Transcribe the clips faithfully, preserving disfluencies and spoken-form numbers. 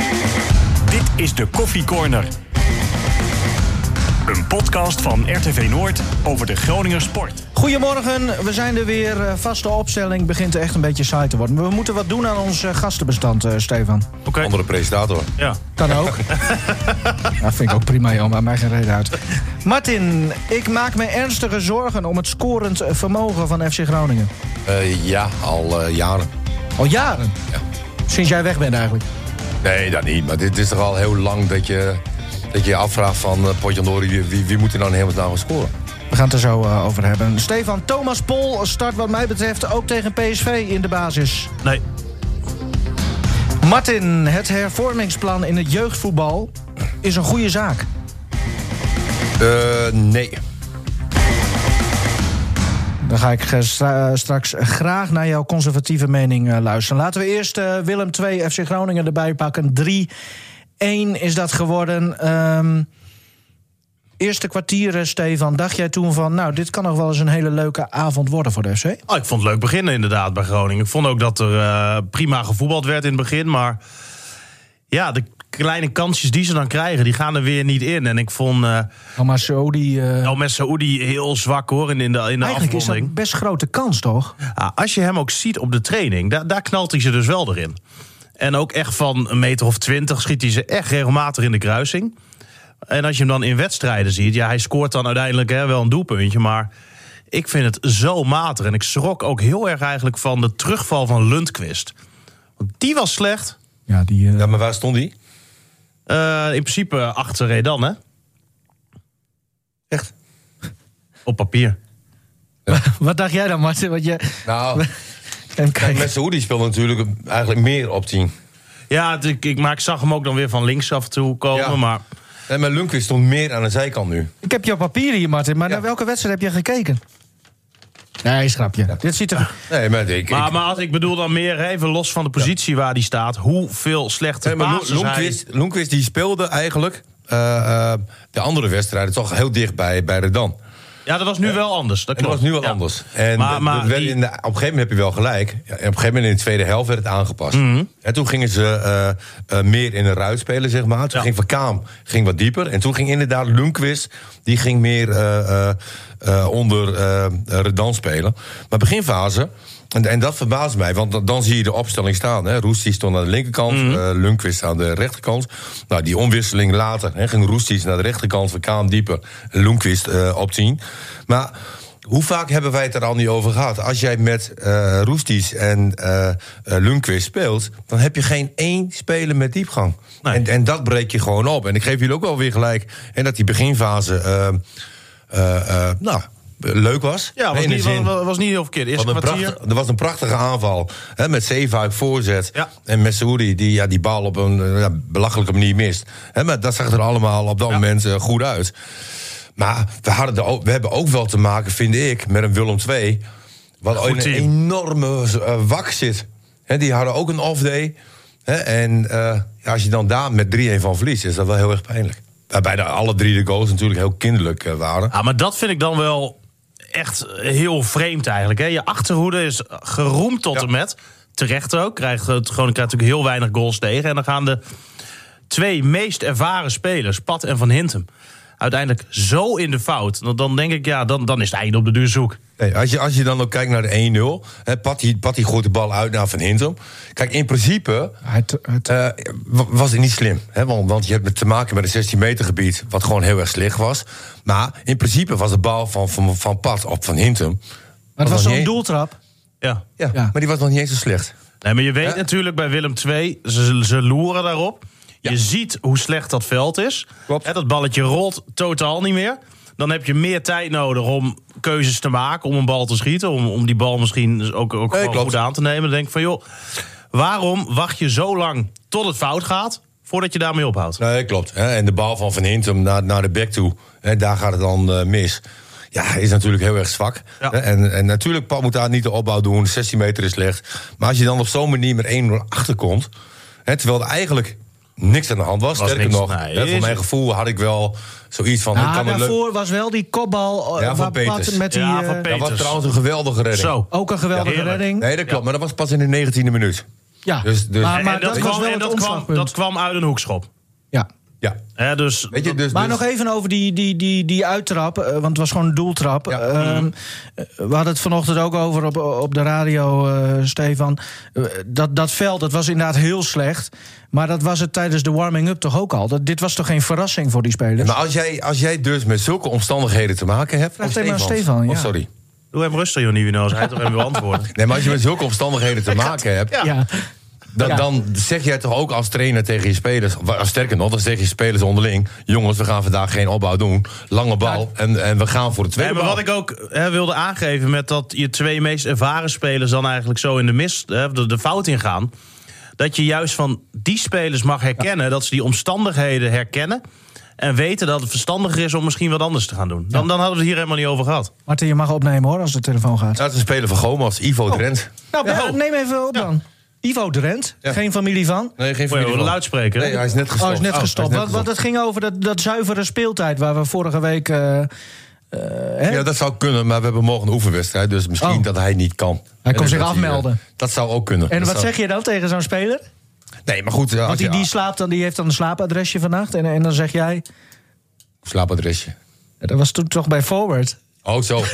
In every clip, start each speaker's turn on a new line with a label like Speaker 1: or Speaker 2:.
Speaker 1: Dit is de Koffie Corner. Een podcast van R T V Noord over de Groninger sport.
Speaker 2: Goedemorgen, we zijn er weer. Vaste opstelling begint echt een beetje saai te worden. We moeten wat doen aan ons gastenbestand, uh, Stefan.
Speaker 3: Okay. Andere presentator.
Speaker 2: Ja. Kan ook. Dat vind ik ook prima, joh, maar mij geen reden uit. Martin, ik maak me ernstige zorgen om het scorend vermogen van F C Groningen.
Speaker 3: Uh, ja, al uh, jaren.
Speaker 2: Al jaren?
Speaker 3: Ja.
Speaker 2: Sinds jij weg bent eigenlijk?
Speaker 3: Nee, dat niet. Maar dit is toch al heel lang dat je dat je, je afvraagt van uh, Potjandori, wie, wie, wie moet er nou helemaal gaan scoren?
Speaker 2: We gaan het er zo uh, over hebben. Stefan, Thomas Pol start wat mij betreft ook tegen P S V in de basis.
Speaker 4: Nee.
Speaker 2: Martin, het hervormingsplan in het jeugdvoetbal is een goede zaak.
Speaker 3: Uh, nee.
Speaker 2: Dan ga ik stra- straks graag naar jouw conservatieve mening uh, luisteren. Laten we eerst uh, Willem twee F C Groningen erbij pakken. drie één is dat geworden. Um, eerste kwartier, Stefan, dacht jij toen van... nou, dit kan nog wel eens een hele leuke avond worden voor de F C?
Speaker 4: Oh, ik vond het leuk beginnen inderdaad bij Groningen. Ik vond ook dat er uh, prima gevoetbald werd in het begin. Maar ja, de kleine kansjes die ze dan krijgen, die gaan er weer niet in. En ik vond... Uh,
Speaker 2: El Masoudi... Uh...
Speaker 4: El Masoudi heel zwak, hoor, in de, in de
Speaker 2: Eigenlijk
Speaker 4: afronding.
Speaker 2: is dat een best grote kans, toch?
Speaker 4: Ja, als je hem ook ziet op de training, daar, daar knalt hij ze dus wel erin. En ook echt van een meter of twintig schiet hij ze echt regelmatig in de kruising. En als je hem dan in wedstrijden ziet, ja, hij scoort dan uiteindelijk hè, wel een doelpuntje, maar ik vind het zo matig. En ik schrok ook heel erg eigenlijk van de terugval van Lundqvist. Want die was slecht.
Speaker 2: Ja, die, uh...
Speaker 3: ja maar waar stond die?
Speaker 4: Uh, in principe achter Redan, hè?
Speaker 3: Echt?
Speaker 4: Op papier.
Speaker 2: Ja. Wat dacht jij dan, Martin? Wat je...
Speaker 3: Nou, kijk, met Saoudi speelde natuurlijk eigenlijk meer op tien.
Speaker 4: Ja, ik, ik, maar ik zag hem ook dan weer van links af en toe komen, ja. maar...
Speaker 3: Nee, maar Lundqvist stond meer aan de zijkant nu.
Speaker 2: Ik heb jouw papieren hier, Martin, maar ja. Naar welke wedstrijd heb je gekeken? Nee, schrapje. Ja. Dit ziet er...
Speaker 3: Nee, maar ik,
Speaker 4: maar,
Speaker 3: ik...
Speaker 4: maar als ik bedoel dan meer, even los van de positie ja. waar die staat, hoeveel slechte nee, passes
Speaker 3: Lundqvist,
Speaker 4: hij...
Speaker 3: Lundqvist die speelde eigenlijk uh, uh, de andere wedstrijden toch heel dicht bij, bij Redan.
Speaker 4: Ja, dat was nu uh, wel anders. Dat,
Speaker 3: dat was nu wel ja. anders. En
Speaker 4: maar, maar
Speaker 3: werd
Speaker 4: die...
Speaker 3: in de, op een gegeven moment heb je wel gelijk. Ja, op een gegeven moment in de tweede helft werd het aangepast.
Speaker 4: Mm-hmm.
Speaker 3: En toen gingen ze uh, uh, meer in de ruit spelen, zeg maar. Toen ja. ging Van Kaam ging wat dieper. En toen ging inderdaad Lundqvist, die ging meer uh, uh, uh, onder uh, Redan spelen. Maar beginfase... En, en dat verbaast mij, want dan, dan zie je de opstelling staan. Hè. Roestic stond aan de linkerkant, mm. uh, Lundqvist aan de rechterkant. Nou, die omwisseling later hè, ging Roestic naar de rechterkant, Van Kaam dieper, Lundqvist uh, op tien. Maar hoe vaak hebben wij het er al niet over gehad? Als jij met uh, Roestic en uh, uh, Lundqvist speelt, dan heb je geen één speler met diepgang. Nee. En, en dat breek je gewoon op. En ik geef jullie ook wel weer gelijk. En dat die beginfase, uh, uh, uh, nou... leuk was.
Speaker 4: Ja, was, niet, zin, was, was niet heel verkeerd. Eerste kwartier.
Speaker 3: Prachtig, er was een prachtige aanval. Hè, met Zeefuik voorzet. Ja. En met Saoudi die ja, die bal op een ja, belachelijke manier mist. Hè, maar dat zag er allemaal op dat ja. moment uh, goed uit. Maar we, hadden de, we hebben ook wel te maken, vind ik, met een Willem twee. Wat in een team. enorme uh, wak zit. Hè, die hadden ook een off-day. Hè, en uh, ja, als je dan daar met drie-een van verliest, is dat wel heel erg pijnlijk. Waarbij de, alle drie de goals natuurlijk heel kinderlijk uh, waren.
Speaker 4: Ja, maar dat vind ik dan wel... echt heel vreemd eigenlijk. Hè? Je achterhoede is geroemd tot ja. en met. Terecht ook. Krijgt, het Groningen krijgt natuurlijk heel weinig goals tegen. En dan gaan de twee meest ervaren spelers, Pat en Van Hintem, uiteindelijk zo in de fout. Dan denk ik, ja, dan, dan is het einde op de duur zoek.
Speaker 3: Nee, als, je, als je dan ook kijkt naar de één nul... Hè, Patty, Patty gooit de bal uit naar Van Hintem. Kijk, in principe het, het... Uh, was het niet slim. Hè, want, want je hebt te maken met een zestien meter gebied... wat gewoon heel erg slecht was. Maar in principe was de bal van, van, van Pat op Van Hintem...
Speaker 2: Maar het was zo'n doeltrap.
Speaker 3: Ja. Ja, ja, maar die was nog niet eens zo slecht.
Speaker 4: Nee, maar je weet ja. natuurlijk bij Willem twee... ze, ze loeren daarop. Ja. Je ziet hoe slecht dat veld is.
Speaker 3: Klopt.
Speaker 4: Hè, dat balletje rolt totaal niet meer. Dan heb je meer tijd nodig om keuzes te maken, om een bal te schieten, om, om die bal misschien ook, ook nee, gewoon goed aan te nemen. Dan denk ik van, joh, waarom wacht je zo lang tot het fout gaat voordat je daarmee ophoudt?
Speaker 3: Nee, klopt. En de bal van Van Hintem naar, naar de back toe, daar gaat het dan uh, mis. Ja, is natuurlijk heel erg zwak. Ja. En, en natuurlijk, Pat moet daar niet de opbouw doen. zestien meter is slecht. Maar als je dan op zo'n manier met één nul achterkomt, hè, terwijl er eigenlijk niks aan de hand was. was Sterker niks, nog, nee, hè, voor mijn gevoel had ik wel zoiets van...
Speaker 2: Nou,
Speaker 3: kan
Speaker 2: daarvoor
Speaker 3: leuk...
Speaker 2: was wel die kopbal
Speaker 3: ja, van
Speaker 2: Peters. Met die,
Speaker 4: ja, van
Speaker 3: dat was trouwens een geweldige redding.
Speaker 2: Zo. Ook een geweldige ja, redding.
Speaker 3: Nee, dat klopt, ja. Maar dat was pas in de negentiende minuut.
Speaker 2: Ja,
Speaker 3: Dus, dus,
Speaker 2: maar, maar
Speaker 4: en
Speaker 2: dat,
Speaker 4: dat,
Speaker 2: was
Speaker 4: kwam,
Speaker 2: wel
Speaker 4: en
Speaker 2: het
Speaker 4: dat, kwam,
Speaker 2: omslagpunt.
Speaker 4: dat kwam uit een hoekschop.
Speaker 2: Ja.
Speaker 3: ja.
Speaker 4: Hè, dus,
Speaker 3: Weet je, dus,
Speaker 2: Maar
Speaker 3: dus,
Speaker 2: nog even over die, die, die, die uittrap, uh, want het was gewoon een doeltrap.
Speaker 3: Ja.
Speaker 2: Ehm, we hadden het vanochtend ook over op, op de radio, uh, Stefan. Uh, dat, dat veld, dat was inderdaad heel slecht. Maar dat was het tijdens de warming-up toch ook al. Dat, dit was toch geen verrassing voor die spelers?
Speaker 3: maar als jij, als jij dus met zulke omstandigheden te maken hebt...
Speaker 2: Vraag
Speaker 3: Oh,
Speaker 2: het even aan
Speaker 3: Stefan.
Speaker 2: Stefan, ja.
Speaker 3: Oh, sorry.
Speaker 4: Doe hem rustig, joh, Nivino. Hij toch even wil antwoorden.
Speaker 3: Nee, maar als je met zulke omstandigheden te maken hebt...
Speaker 4: Ja.
Speaker 2: Ja.
Speaker 3: Dan,
Speaker 2: Ja.
Speaker 3: dan zeg jij toch ook als trainer tegen je spelers... wa- sterker nog, dan zeg je spelers onderling... jongens, we gaan vandaag geen opbouw doen. Lange bal en, en we gaan voor de tweede
Speaker 4: Nee, maar
Speaker 3: bal.
Speaker 4: wat ik ook hè, wilde aangeven met dat je twee meest ervaren spelers... dan eigenlijk zo in de mist, hè, de, de fout ingaan... dat je juist van die spelers mag herkennen... dat ze die omstandigheden herkennen... en weten dat het verstandiger is om misschien wat anders te gaan doen. Dan, dan hadden we het hier helemaal niet over gehad.
Speaker 2: Martin, je mag opnemen hoor, als de telefoon gaat.
Speaker 3: Dat is een speler van Gomas, Ivo Drent.
Speaker 2: Nou,
Speaker 4: Ja.
Speaker 2: neem even op dan. Ivo Drent,
Speaker 3: Ja.
Speaker 2: geen familie van.
Speaker 3: Nee, geen
Speaker 4: Voor
Speaker 3: familie
Speaker 4: een
Speaker 3: van.
Speaker 4: luidspreker. hè?
Speaker 3: Nee, hij is net
Speaker 2: Oh,
Speaker 3: gestopt.
Speaker 2: is net
Speaker 3: Oh,
Speaker 2: gestopt.
Speaker 3: hij is net
Speaker 2: Want, want het ging over dat, dat zuivere speeltijd... waar we vorige week... Uh, uh, hè?
Speaker 3: Ja, dat zou kunnen, maar we hebben morgen een oefenwedstrijd... dus misschien
Speaker 2: Oh.
Speaker 3: dat hij niet kan.
Speaker 2: Hij
Speaker 3: En
Speaker 2: kon
Speaker 3: dus
Speaker 2: zich
Speaker 3: dat
Speaker 2: afmelden.
Speaker 3: uh, dat zou ook kunnen.
Speaker 2: En
Speaker 3: Dat
Speaker 2: wat
Speaker 3: zou-
Speaker 2: zeg je dan tegen zo'n speler?
Speaker 3: Nee, maar goed. uh, Als
Speaker 2: Want die,
Speaker 3: je,
Speaker 2: die, slaapt dan, die heeft dan een slaapadresje vannacht. En, en dan zeg jij...
Speaker 3: Slaapadresje.
Speaker 2: Ja, dat was toen toch bij Forward.
Speaker 3: Oh, zo.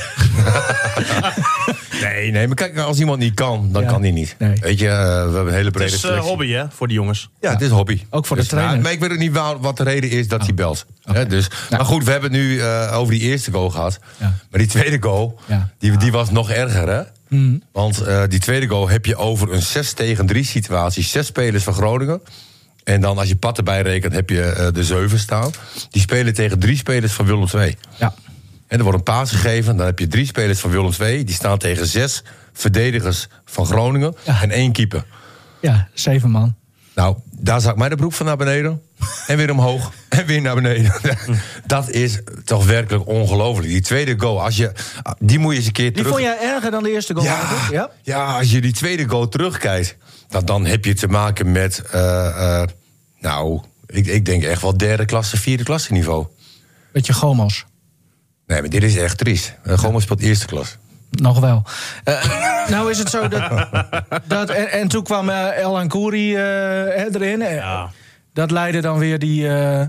Speaker 3: nee, nee, maar kijk, als iemand niet kan, dan
Speaker 2: Ja.
Speaker 3: kan hij niet.
Speaker 2: Nee.
Speaker 3: Weet je, uh, we hebben een hele
Speaker 4: Het
Speaker 3: brede
Speaker 4: is uh,
Speaker 3: selectie.
Speaker 4: hobby, hè, voor die jongens.
Speaker 3: Ja, het is hobby.
Speaker 2: Ook voor de
Speaker 3: Dus,
Speaker 2: trainer.
Speaker 3: maar, maar ik weet ook niet waar, wat de reden is dat hij belt. Hè, dus, Maar goed, we hebben het nu uh, over die eerste goal gehad.
Speaker 2: Ja.
Speaker 3: Maar die tweede goal,
Speaker 2: Ja.
Speaker 3: die, die was nog erger, hè?
Speaker 2: Mm.
Speaker 3: Want uh, die tweede goal heb je over een zes tegen drie situatie. Zes spelers van Groningen. En dan als je Pat erbij rekent, heb je uh, de zeven staan. Die spelen tegen drie spelers van Willem twee.
Speaker 2: Ja.
Speaker 3: En er wordt een paas gegeven. Dan heb je drie spelers van Willem twee. Die staan tegen zes verdedigers van Groningen.
Speaker 2: Ja.
Speaker 3: En één keeper.
Speaker 2: Ja, zeven man.
Speaker 3: Nou, daar zak mij de broek van naar beneden. En weer omhoog. En weer naar beneden. Dat is toch werkelijk ongelooflijk. Die tweede goal, als je, die moet je eens een keer
Speaker 2: Die
Speaker 3: terug...
Speaker 2: vond jij erger dan de eerste goal?
Speaker 3: ja,
Speaker 2: eigenlijk? Ja?
Speaker 3: ja, als je die tweede goal terugkijkt... dan, dan heb je te maken met... Uh, uh, nou, ik, ik denk echt wel derde klasse, vierde klasse niveau.
Speaker 2: Beetje Gomos.
Speaker 3: Nee, maar dit is echt triest. Uh, Gewoon speelt eerste klas.
Speaker 2: Nog wel. Uh, nou is het zo dat... dat en, en toen kwam uh, El Ankouri uh, erin.
Speaker 4: Ja.
Speaker 2: Dat leidde dan weer die, uh,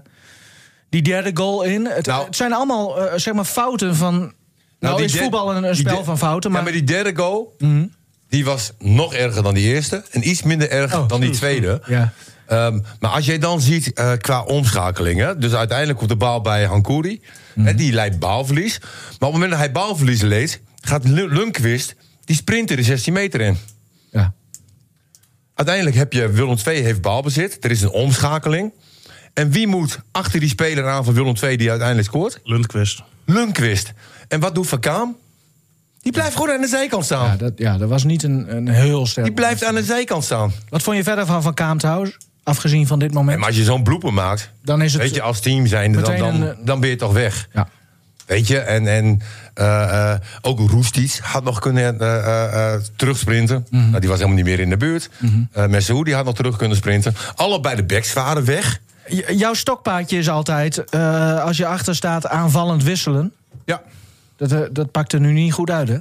Speaker 2: die derde goal in. Het,
Speaker 3: Nou-
Speaker 2: het zijn allemaal uh, zeg maar fouten van... Nou, nou
Speaker 3: die
Speaker 2: is
Speaker 3: der-
Speaker 2: voetbal een, een
Speaker 3: die
Speaker 2: spel
Speaker 3: der-
Speaker 2: van fouten, maar...
Speaker 3: Ja, maar die derde goal,
Speaker 2: Mhm.
Speaker 3: die was nog erger dan die eerste. En iets minder erg
Speaker 2: Oh.
Speaker 3: dan die tweede.
Speaker 2: Ja.
Speaker 3: Um, maar als jij dan ziet uh, qua omschakelingen... dus uiteindelijk komt de bal bij Hankouri. Mm. En die leidt balverlies. Maar op het moment dat hij balverlies leed... gaat L- Lundqvist, die sprinter de zestien meter in.
Speaker 2: Ja.
Speaker 3: Uiteindelijk heb je Willem twee heeft balbezit. Er is een omschakeling. En wie moet achter die speler aan van Willem twee die uiteindelijk scoort?
Speaker 4: Lundqvist.
Speaker 3: Lundqvist. En wat doet Van Kaam? Die blijft gewoon aan de zijkant staan.
Speaker 2: Ja, dat, ja, dat was niet een, een heel sterk...
Speaker 3: Die blijft aan de zijkant staan.
Speaker 2: Wat vond je verder van Van Kaam trouwens? Afgezien van dit moment.
Speaker 3: En maar als je zo'n blooper maakt...
Speaker 2: Dan is het...
Speaker 3: weet je, als team zijn, dan,
Speaker 2: meteen
Speaker 3: dan,
Speaker 2: een,
Speaker 3: dan ben je toch weg.
Speaker 2: Ja.
Speaker 3: Weet je, en, en uh, uh, ook Roestic had nog kunnen uh, uh, uh, terugsprinten.
Speaker 2: Mm-hmm.
Speaker 3: Nou, die was helemaal niet meer in de buurt. Mm-hmm. uh, Messehoudi had nog terug kunnen sprinten. Allebei de backs waren weg.
Speaker 2: J- jouw stokpaardje is altijd, uh, als je achter staat, aanvallend wisselen.
Speaker 3: Ja.
Speaker 2: Dat, uh, dat pakt er nu niet goed uit, hè?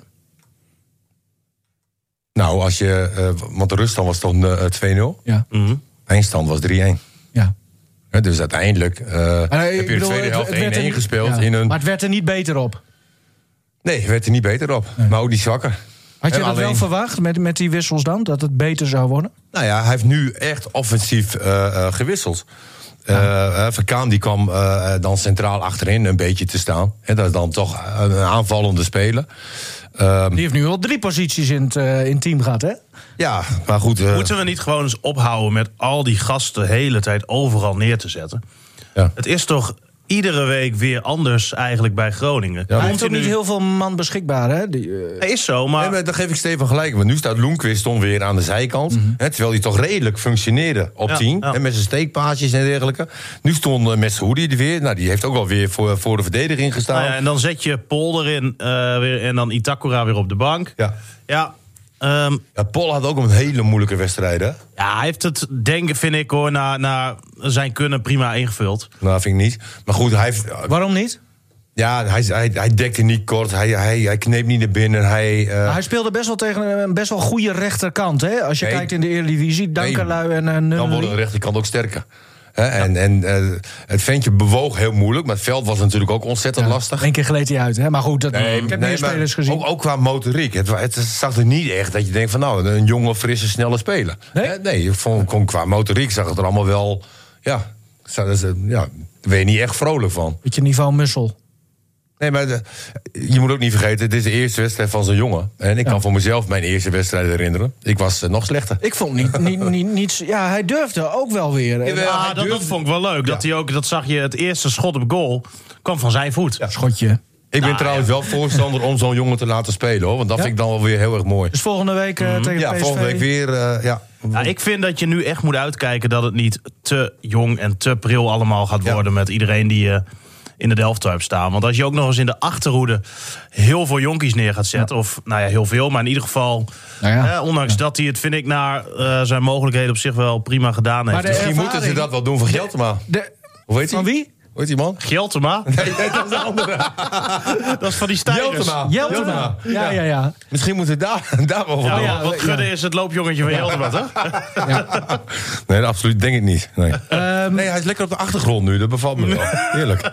Speaker 3: Nou, als je... Uh, want de ruststand was toch uh, twee nul.
Speaker 2: Ja.
Speaker 4: Mm-hmm.
Speaker 3: Eindstand was drie-een.
Speaker 2: Ja.
Speaker 3: Ja, dus uiteindelijk uh,
Speaker 2: Uh, ik
Speaker 3: heb je de
Speaker 2: bedoel,
Speaker 3: tweede
Speaker 2: het-
Speaker 3: helft
Speaker 2: het werd er
Speaker 3: één-één
Speaker 2: niet-
Speaker 3: gespeeld.
Speaker 2: ja.
Speaker 3: In een...
Speaker 2: Maar het werd er niet beter op.
Speaker 3: Nee, werd er niet beter op.
Speaker 2: Nee.
Speaker 3: Maar ook niet zwakker.
Speaker 2: Had je
Speaker 3: En
Speaker 2: dat wel
Speaker 3: alleen-
Speaker 2: verwacht met, met die wissels dan? Dat het beter zou worden?
Speaker 3: Nou ja, hij heeft nu echt offensief uh, uh, gewisseld. Uh, uh, Van Kaam die kwam uh, dan centraal achterin een beetje te staan. En dat is dan toch een aanvallende speler. Um,
Speaker 2: Die heeft nu wel drie posities in het, uh, in het team gehad, hè?
Speaker 3: ja, maar goed. Uh,
Speaker 4: Moeten we niet gewoon eens ophouden met al die gasten de hele tijd overal neer te zetten?
Speaker 3: ja.
Speaker 4: Het is toch iedere week weer anders eigenlijk bij Groningen.
Speaker 3: Ja.
Speaker 2: Hij heeft ook
Speaker 4: Continu-
Speaker 2: niet heel veel man beschikbaar, hè? Die, uh,
Speaker 4: Hij is zo, maar...
Speaker 3: Nee, maar dan geef ik Stefan gelijk. Want nu staat Lundqvist dan weer aan de zijkant.
Speaker 2: Mhm.
Speaker 3: Hè, terwijl hij toch redelijk functioneerde op
Speaker 4: Ja,
Speaker 3: tien.
Speaker 4: ja.
Speaker 3: Hè, met zijn steekpaasjes en dergelijke. Nu stond uh, Messehoudi er weer. Nou, die heeft ook alweer voor, voor de verdediging gestaan.
Speaker 4: Nou ja, en dan zet je Pol erin uh, weer, en dan Itakura weer op de bank.
Speaker 3: Ja.
Speaker 4: Ja, ehm,
Speaker 3: Ja, Paul had ook een hele moeilijke wedstrijd, hè?
Speaker 4: ja, hij heeft het, denk, vind ik hoor, naar, naar zijn kunnen prima ingevuld.
Speaker 3: Nou, vind ik niet. Maar goed, hij heeft...
Speaker 2: waarom niet?
Speaker 3: Ja, hij, hij, hij dekte niet kort, hij, hij, hij kneep niet naar binnen. Hij, uh...
Speaker 2: hij speelde best wel tegen een best wel goede rechterkant. Hè? Als je
Speaker 3: nee.
Speaker 2: kijkt in de Eredivisie, Dankerlui nee. en uh, Nunnely.
Speaker 3: Dan wordt de rechterkant ook sterker. He, ja. En, en uh, het ventje bewoog heel moeilijk, maar het veld was natuurlijk ook ontzettend ja, lastig.
Speaker 2: Eén keer gleed hij uit, hè? Maar goed, dat,
Speaker 3: nee,
Speaker 2: ik heb
Speaker 3: nee,
Speaker 2: meer spelers gezien.
Speaker 3: Ook, ook qua motoriek. Het, het zag er niet echt dat je denkt van nou, een jonge, frisse, snelle speler. Nee, He, nee ik vond, vond, qua motoriek zag het er allemaal wel... Ja, ja, daar ben je niet echt vrolijk van.
Speaker 2: Beetje niveau Mussel.
Speaker 3: Nee, maar de, je moet ook niet vergeten, dit is de eerste wedstrijd van zo'n jongen. En ik ja. kan voor mezelf mijn eerste wedstrijd herinneren. Ik was uh, nog slechter.
Speaker 2: Ik vond niet, niet, niet, niet... Ja, hij durfde ook wel weer.
Speaker 4: Ja, ja, dat, dat vond ik wel leuk. Ja. Dat, hij ook, dat zag je, het eerste schot op goal kwam van zijn voet.
Speaker 2: Ja. Schotje.
Speaker 3: Ik ben
Speaker 4: nou,
Speaker 3: trouwens
Speaker 4: ja.
Speaker 3: wel voorstander om zo'n jongen te laten spelen, hoor. Want dat ja? vind ik dan wel weer heel erg mooi.
Speaker 2: Dus volgende week uh, mm-hmm. tegen
Speaker 3: ja,
Speaker 2: P S V?
Speaker 3: Ja, volgende week weer, uh, ja.
Speaker 4: Nou, ik vind dat je nu echt moet uitkijken dat het niet te jong en te pril allemaal gaat worden... Ja. met iedereen die uh, in de Delft hebt staan. Want als je ook nog eens in de achterhoede heel veel jonkies neer gaat zetten... Ja. of nou ja, heel veel, maar in ieder geval... Nou ja. eh, ondanks ja. dat hij het, vind ik, naar uh, zijn mogelijkheden op zich wel prima gedaan heeft.
Speaker 3: Misschien ervaring... moeten ze dat wel doen voor Geltema.
Speaker 2: De...
Speaker 3: Hoe heet hij?
Speaker 2: Van wie?
Speaker 3: Hoe heet die man?
Speaker 4: Geltema?
Speaker 3: Nee, dat is de andere.
Speaker 4: Dat is van die stijgers.
Speaker 2: Jeltema. Jeltema. Ja, ja, ja.
Speaker 3: Misschien moeten we daar, daar wel van
Speaker 4: ja,
Speaker 3: doen.
Speaker 4: Ja, wat Gudde ja. is het loopjongetje van Jeltema, toch?
Speaker 3: Ja. Nee, absoluut denk ik niet. Nee. Um, nee, hij is lekker op de achtergrond nu. Dat bevalt me wel. Heerlijk.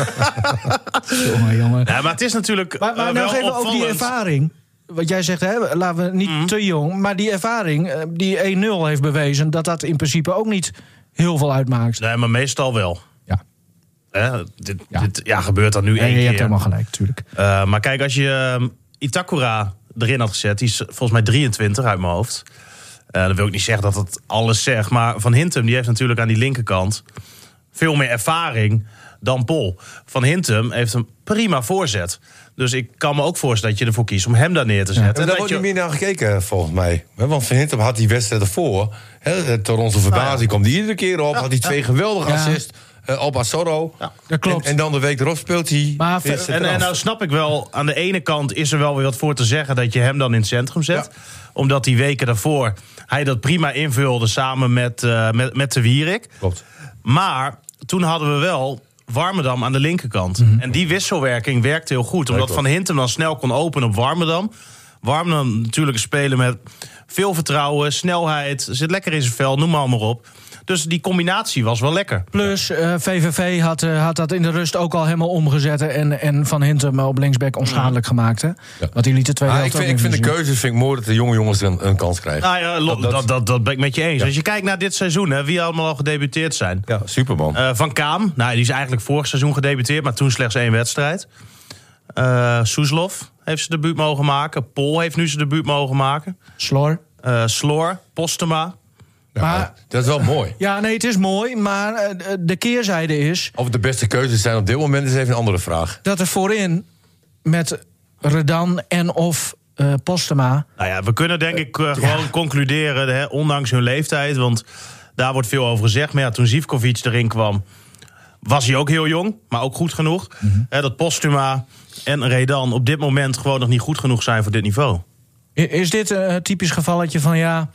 Speaker 2: Jongen, jongen.
Speaker 4: Ja, maar het is natuurlijk
Speaker 2: Maar, maar
Speaker 4: uh,
Speaker 2: nou
Speaker 4: wel
Speaker 2: even over die ervaring. Wat jij zegt, hè, laten we niet mm. te jong... maar die ervaring, die één nul heeft bewezen... dat dat in principe ook niet heel veel uitmaakt.
Speaker 4: Nee, maar meestal wel.
Speaker 2: Ja.
Speaker 4: Hè, dit, ja. dit ja, gebeurt dan nu
Speaker 2: nee,
Speaker 4: één keer.
Speaker 2: Je hebt helemaal gelijk, natuurlijk.
Speaker 4: Uh, maar kijk, als je uh, Itakura erin had gezet... die is volgens mij drieëntwintig uit mijn hoofd. Uh, dan wil ik niet zeggen dat het alles zegt... maar Van Hintem die heeft natuurlijk aan die linkerkant... veel meer ervaring dan Pol. Van Hintem heeft een prima voorzet... Dus ik kan me ook voorstellen dat je ervoor kiest om hem daar neer te zetten. Ja,
Speaker 3: en daar wordt niet meer naar gekeken, volgens mij. Want Van Hintem had die wedstrijd ervoor. Hè, tot onze verbazing nou ja. kwam die iedere keer op. Ja, had hij twee ja. geweldige ja. assists uh, op Asoro. Ja,
Speaker 2: dat klopt.
Speaker 3: En, en dan de week erop speelt hij...
Speaker 4: Maar, en, en nou snap ik wel, aan de ene kant is er wel weer wat voor te zeggen... dat je hem dan in het centrum zet. Ja. Omdat die weken daarvoor hij dat prima invulde samen met, uh, met, met de Wierik.
Speaker 3: Klopt.
Speaker 4: Maar toen hadden we wel... Warmerdam aan de linkerkant. Mm-hmm. En die wisselwerking werkte heel goed. Omdat Van Hintem dan snel kon openen op Warmerdam. Warmerdam natuurlijk een speler met veel vertrouwen, snelheid. Zit lekker in zijn vel, noem maar maar op. Dus die combinatie was wel lekker.
Speaker 2: Plus, uh, V V V had, uh, had dat in de rust ook al helemaal omgezet... en, en Van Hintem op linksback onschadelijk mm. gemaakt. Hè? Ja. Want die liet de tweede
Speaker 3: ah,
Speaker 2: helft
Speaker 3: ik vind, ik vind de keuzes vind ik mooi dat de jonge jongens een, een kans krijgen.
Speaker 4: Nou ja, lo, dat, dat, dat, dat ben ik met je eens. Ja. Als je kijkt naar dit seizoen, hè, wie allemaal al gedebuteerd zijn.
Speaker 3: Ja, superman.
Speaker 4: Uh, Van Kaam, nou, die is eigenlijk vorig seizoen gedebuteerd... maar toen slechts één wedstrijd. Uh, Soeslof heeft zijn debuut mogen maken. Pol heeft nu zijn debuut mogen maken.
Speaker 2: Sloor.
Speaker 4: Uh, Sloor, Postema...
Speaker 3: Ja, maar, dat is wel mooi.
Speaker 2: Ja, nee, het is mooi, maar de keerzijde is...
Speaker 3: Of het de beste keuzes zijn op dit moment is even een andere vraag.
Speaker 2: Dat er voorin met Redan en of uh, Postema...
Speaker 4: Nou ja, we kunnen denk ik uh, gewoon ja. concluderen, hè, ondanks hun leeftijd... want daar wordt veel over gezegd. Maar ja, toen Zivkovic erin kwam, was hij ook heel jong, maar ook goed genoeg. Mm-hmm. Hè, dat Postema en Redan op dit moment gewoon nog niet goed genoeg zijn voor dit niveau.
Speaker 2: Is dit een typisch gevalletje van ja...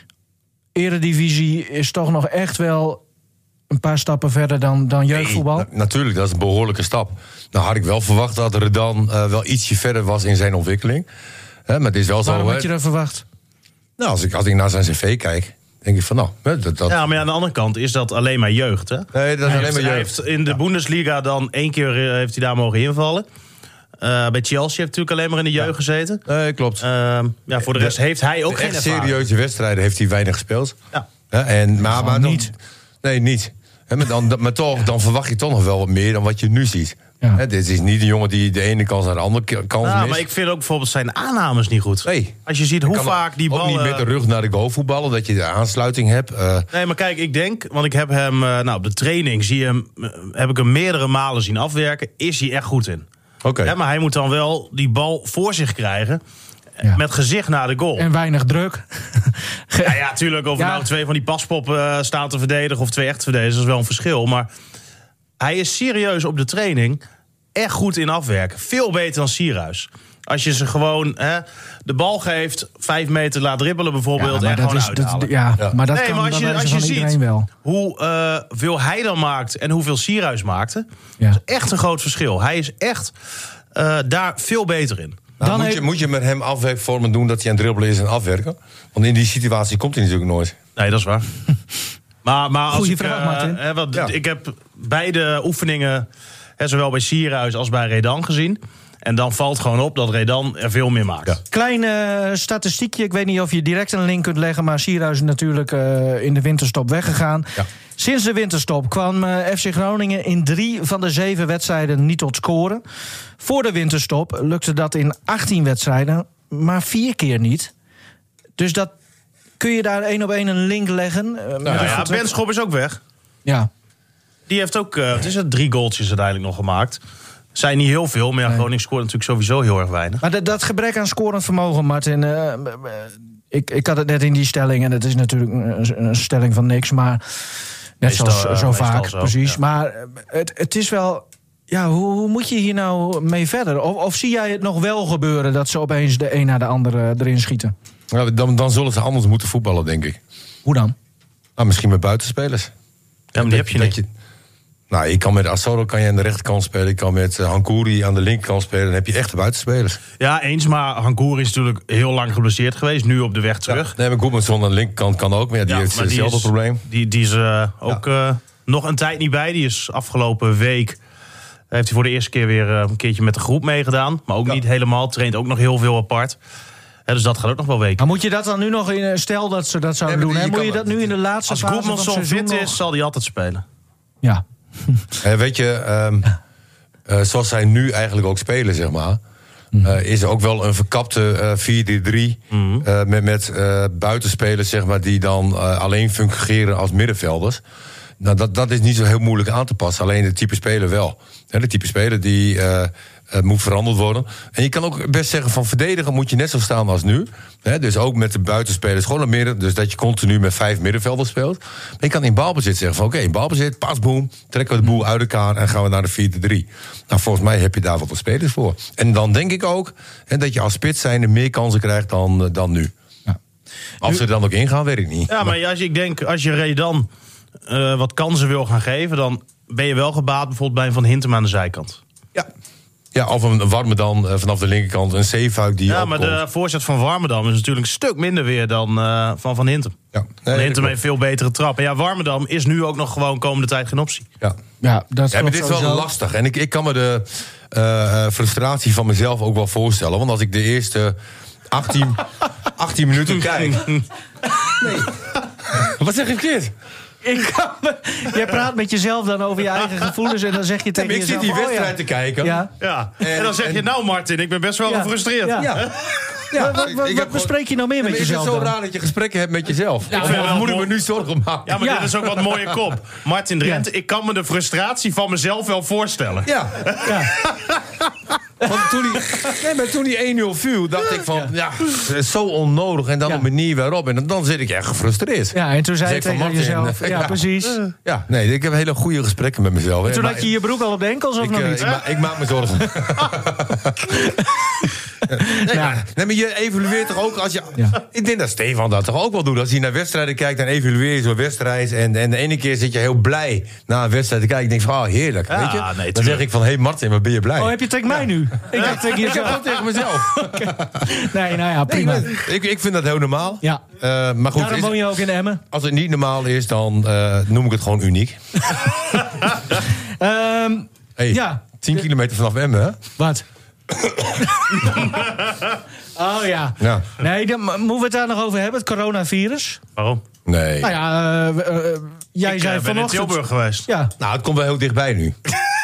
Speaker 2: Eredivisie is toch nog echt wel een paar stappen verder dan, dan jeugdvoetbal?
Speaker 3: Nee, na- natuurlijk, dat is een behoorlijke stap. Nou had ik wel verwacht dat Redan uh, wel ietsje verder was in zijn ontwikkeling. He, maar het is wel
Speaker 2: Waarom
Speaker 3: zo,
Speaker 2: had je dat verwacht?
Speaker 3: Nou, als ik, als ik naar zijn cv kijk, denk ik van nou... Dat, dat...
Speaker 4: Ja, maar aan de andere kant is dat alleen maar jeugd, hè?
Speaker 3: Nee, dat is
Speaker 4: hij
Speaker 3: alleen
Speaker 4: heeft,
Speaker 3: maar jeugd.
Speaker 4: Hij heeft in de ja. Bundesliga dan één keer uh, heeft hij daar mogen invallen. Uh, bij Chelsea heeft hij natuurlijk alleen maar in de jeugd ja. gezeten.
Speaker 3: Nee, klopt.
Speaker 4: Uh, ja, voor de rest de, heeft hij ook
Speaker 3: de
Speaker 4: geen
Speaker 3: echt
Speaker 4: ervaring.
Speaker 3: serieuze wedstrijden heeft hij weinig gespeeld.
Speaker 4: Ja.
Speaker 3: Ja, en, maar, maar dan,
Speaker 2: niet.
Speaker 3: Nee, niet. He, maar, dan, maar toch, dan verwacht je toch nog wel wat meer dan wat je nu ziet.
Speaker 2: Ja.
Speaker 3: He, dit is niet een jongen die de ene kans naar de andere kans
Speaker 4: nou,
Speaker 3: mist.
Speaker 4: Maar ik vind ook bijvoorbeeld zijn aannames niet goed.
Speaker 3: Nee.
Speaker 4: Als je ziet hoe vaak die ballen...
Speaker 3: Ook niet met de rug naar de goal voetballen, dat je de aansluiting hebt. Uh...
Speaker 4: Nee, maar kijk, ik denk, want ik heb hem... Uh, nou, op de training zie je hem, uh, heb ik hem meerdere malen zien afwerken. Is hij echt goed in.
Speaker 3: Okay.
Speaker 4: Ja, maar hij moet dan wel die bal voor zich krijgen. Ja. Met gezicht naar de goal.
Speaker 2: En weinig druk.
Speaker 4: Ja, ja, tuurlijk. Of ja. nou twee van die paspoppen uh, staan te verdedigen of twee echt verdedigers, dat is wel een verschil. Maar hij is serieus op de training echt goed in afwerken. Veel beter dan Sierhuis. Als je ze gewoon hè, de bal geeft, vijf meter laat dribbelen bijvoorbeeld...
Speaker 2: Ja,
Speaker 4: en gewoon
Speaker 2: is,
Speaker 4: uithalen.
Speaker 2: dat, ja,
Speaker 3: Ja.
Speaker 2: maar dat
Speaker 4: nee,
Speaker 2: kan
Speaker 4: maar als je, als je ziet
Speaker 2: wel.
Speaker 4: hoe uh, veel hij dan maakt en hoeveel Sierhuis maakte...
Speaker 2: Ja.
Speaker 4: dat is echt een groot verschil. Hij is echt uh, daar veel beter in.
Speaker 3: Nou,
Speaker 2: Dan
Speaker 3: moet,
Speaker 2: he-
Speaker 3: je, moet je met hem afwerkvormen doen dat hij aan het dribbelen is en afwerken? Want in die situatie komt hij natuurlijk nooit.
Speaker 4: Nee, dat is waar. maar, maar als
Speaker 2: Goeie
Speaker 4: ik,
Speaker 2: vraag,
Speaker 4: uh,
Speaker 2: Martin.
Speaker 4: Hè, wat,
Speaker 3: Ja.
Speaker 4: Ik heb beide oefeningen, hè, zowel bij Sierhuis als bij Redan gezien. En dan valt gewoon op dat Redan er veel meer maakt.
Speaker 3: Ja.
Speaker 2: Klein uh, statistiekje, ik weet niet of je direct een link kunt leggen... maar Sierhuis is natuurlijk uh, in de winterstop weggegaan.
Speaker 3: Ja.
Speaker 2: Sinds de winterstop kwam uh, F C Groningen in drie van de zeven wedstrijden niet tot scoren. Voor de winterstop lukte dat in achttien wedstrijden, maar vier keer niet. Dus dat, kun je daar één op één een link leggen? Uh, met
Speaker 4: Nou
Speaker 2: het
Speaker 4: ja,
Speaker 2: vertrek-
Speaker 4: Benschop is ook weg.
Speaker 2: Ja.
Speaker 4: Die heeft ook, uh, het is het, drie goaltjes uiteindelijk nog gemaakt. Zijn niet heel veel, maar ja,
Speaker 2: Nee.
Speaker 4: Groningen scoort natuurlijk sowieso heel erg weinig.
Speaker 2: Maar dat, dat gebrek aan scorend vermogen, Martin... Uh, ik, ik had het net in die stelling, en het is natuurlijk een, een stelling van niks... maar net
Speaker 4: Meestal,
Speaker 2: zoals
Speaker 4: uh,
Speaker 2: zo
Speaker 4: meestal
Speaker 2: vaak,
Speaker 4: zo,
Speaker 2: precies.
Speaker 4: ja.
Speaker 2: Maar uh, het, het is wel... Ja, hoe, hoe moet je hier nou mee verder? Of, of zie jij het nog wel gebeuren... dat ze opeens de een na de andere erin schieten?
Speaker 3: Nou, dan, dan zullen ze anders moeten voetballen, denk ik.
Speaker 2: Hoe dan?
Speaker 3: Nou, misschien met buitenspelers.
Speaker 4: Ja, maar die heb je
Speaker 3: Dat
Speaker 4: niet.
Speaker 3: je- nou, je kan met Asoro kan je aan de rechterkant spelen. Je kan met uh, Hankouri aan de linkerkant spelen. Dan heb je echte buitenspelers.
Speaker 4: Ja, eens, maar Hankouri is natuurlijk heel lang geblesseerd geweest. Nu op de weg terug.
Speaker 3: Nee, maar Goedmanson aan de linkerkant kan ook. Maar ja, die
Speaker 4: Ja,
Speaker 3: heeft
Speaker 4: maar die
Speaker 3: hetzelfde
Speaker 4: is-
Speaker 3: probleem.
Speaker 4: Die, die is uh, ook uh, nog een tijd niet bij. Die is afgelopen week... heeft hij voor de eerste keer weer uh, een keertje met de groep meegedaan. Maar ook
Speaker 3: Ja.
Speaker 4: niet helemaal. Traint ook nog heel veel apart. Hè, dus dat gaat ook nog wel weken.
Speaker 2: Maar moet je dat dan nu nog in... Stel dat ze dat zouden
Speaker 3: Nee,
Speaker 2: doen,
Speaker 3: maar
Speaker 2: hè?
Speaker 3: je
Speaker 2: Moet je
Speaker 3: kan-
Speaker 2: dat nu in de laatste
Speaker 4: Als
Speaker 2: fase van het
Speaker 4: Goedmanson
Speaker 2: seizoen
Speaker 4: fit
Speaker 2: nog-
Speaker 4: is, zal hij altijd spelen.
Speaker 2: Ja.
Speaker 3: Eh, weet je, ehm, eh, zoals zij nu eigenlijk ook spelen, zeg maar... eh, is er ook wel een verkapte eh vier drie drie... eh, met, met eh, buitenspelers, zeg maar... die dan eh, alleen fungeren als middenvelders. Nou, dat, dat is niet zo heel moeilijk aan te passen. Alleen de type speler wel. Hè, de type speler die uh, uh, moet veranderd worden. En je kan ook best zeggen van verdedigen moet je net zo staan als nu. Hè, dus ook met de buitenspelers gewoon naar midden. Dus dat je continu met vijf middenvelders speelt. Maar je kan in balbezit zeggen van oké, okay, in balbezit, pas boem. Trekken we de boel uit elkaar en gaan we naar de vier drie. Nou, volgens mij heb je daar wat de spelers voor. En dan denk ik ook hè, dat je als spits zijnde meer kansen krijgt dan, uh, dan nu.
Speaker 2: Ja.
Speaker 3: Of ze er dan ook ingaan, weet ik niet.
Speaker 4: Ja, maar als je, ik denk, als je Redan uh, wat kansen wil gaan geven... dan ben je wel gebaat bijvoorbeeld bij een Van Hintem aan de zijkant.
Speaker 3: Ja. Ja, of een warme dan uh, vanaf de linkerkant. Een Zeefuik die
Speaker 4: Ja, maar
Speaker 3: opkomt.
Speaker 4: de voorzet van Warmerdam is natuurlijk een stuk minder weer dan uh, van Van Hintem.
Speaker 3: Ja.
Speaker 4: Van
Speaker 3: Nee,
Speaker 4: Hintem
Speaker 3: dat
Speaker 4: heeft veel betere trappen. Ja, Warmerdam is nu ook nog gewoon komende tijd geen optie.
Speaker 3: Ja.
Speaker 2: Ja, dat
Speaker 3: Ja, maar dit is wel
Speaker 2: sowieso.
Speaker 3: lastig. En ik, ik kan me de uh, frustratie van mezelf ook wel voorstellen. Want als ik de eerste achttien, achttien minuten kijk... Nee. Wat zeg ik verkeerd?
Speaker 2: Ik kan me- Jij praat met jezelf dan over je eigen gevoelens... en dan zeg je
Speaker 3: Ja,
Speaker 2: tegen
Speaker 3: maar ik zit
Speaker 2: jezelf...
Speaker 3: die
Speaker 2: oh ja.
Speaker 3: wedstrijd te kijken.
Speaker 2: Ja.
Speaker 4: Ja.
Speaker 3: En-
Speaker 4: En, dan zeg je,
Speaker 3: en-
Speaker 4: nou Martin, ik ben best wel
Speaker 2: Ja.
Speaker 4: gefrustreerd.
Speaker 2: Ja.
Speaker 3: Ja.
Speaker 2: Wat, wat,
Speaker 3: ik-
Speaker 2: wat
Speaker 3: ik heb
Speaker 2: bespreek je nou meer
Speaker 3: Ja,
Speaker 2: met
Speaker 3: maar is het
Speaker 2: jezelf
Speaker 3: zo
Speaker 2: dan?
Speaker 3: raar dat je gesprekken hebt met jezelf?
Speaker 4: vind
Speaker 3: Of,
Speaker 4: het
Speaker 3: of
Speaker 4: wel
Speaker 3: moet ik me
Speaker 4: mooi.
Speaker 3: nu zorgen maken?
Speaker 4: Ja, maar
Speaker 2: Ja.
Speaker 4: dit is ook wat mooie kop. Martin Drent,
Speaker 2: Ja.
Speaker 4: ik kan me de frustratie van mezelf wel voorstellen.
Speaker 3: Ja.
Speaker 2: Ja.
Speaker 3: Want toen die, nee, maar toen die één nul viel, dacht ik van... ja, het is zo onnodig. En dan
Speaker 2: Ja.
Speaker 3: de manier waarop. En dan, dan zit ik echt gefrustreerd.
Speaker 2: Ja, en toen zei je
Speaker 3: Zeg van
Speaker 2: tegen
Speaker 3: Martin,
Speaker 2: jezelf...
Speaker 3: eh,
Speaker 2: Ja,
Speaker 3: ja.
Speaker 2: precies.
Speaker 3: Ja, nee, ik heb hele goede gesprekken met mezelf.
Speaker 2: Toen
Speaker 3: Maar-
Speaker 2: had je je broek al op de enkels of
Speaker 3: ik,
Speaker 2: nog
Speaker 3: eh,
Speaker 2: niet?
Speaker 3: ik, ma- ik maak me zorgen. nee,
Speaker 2: Nou.
Speaker 3: nee, maar je evalueert toch ook als je...
Speaker 2: Ja.
Speaker 3: Ik denk dat Stefan dat toch ook wel doet. Als hij naar wedstrijden kijkt, dan evalueer je zo'n wedstrijd. En, en de ene keer zit je heel blij naar een wedstrijd te kijken. Ik denk van, oh, heerlijk.
Speaker 4: Ja,
Speaker 3: weet je?
Speaker 4: nee,
Speaker 3: dan zeg
Speaker 4: tuurlijk.
Speaker 3: ik van, hé hey Martin, wat ben je blij?
Speaker 2: Oh, heb je tegen mij nu? Ik dacht tegen
Speaker 3: ik heb
Speaker 2: jezelf.
Speaker 3: dat tegen mezelf.
Speaker 2: Nee, nou ja,
Speaker 3: Nee,
Speaker 2: prima.
Speaker 3: maar ik, ik vind dat heel normaal.
Speaker 2: Ja.
Speaker 3: Uh, maar goed,
Speaker 2: Daarom
Speaker 3: is-
Speaker 2: woon je ook in Emmen.
Speaker 3: als het niet normaal is, dan uh, noem ik het gewoon uniek.
Speaker 2: Ehm
Speaker 3: Hey,
Speaker 2: Ja.
Speaker 3: tien kilometer vanaf Emmen, hè?
Speaker 2: Wat? Oh ja.
Speaker 3: Ja.
Speaker 2: Nee, dan moeten we het daar nog over hebben, het coronavirus.
Speaker 4: Waarom?
Speaker 3: Nee.
Speaker 2: Nou ja, uh, uh, jij
Speaker 4: ik
Speaker 2: zei
Speaker 4: uh, ben in
Speaker 2: vanochtend...
Speaker 4: Tilburg geweest.
Speaker 2: Ja.
Speaker 3: Nou, het komt wel heel dichtbij nu.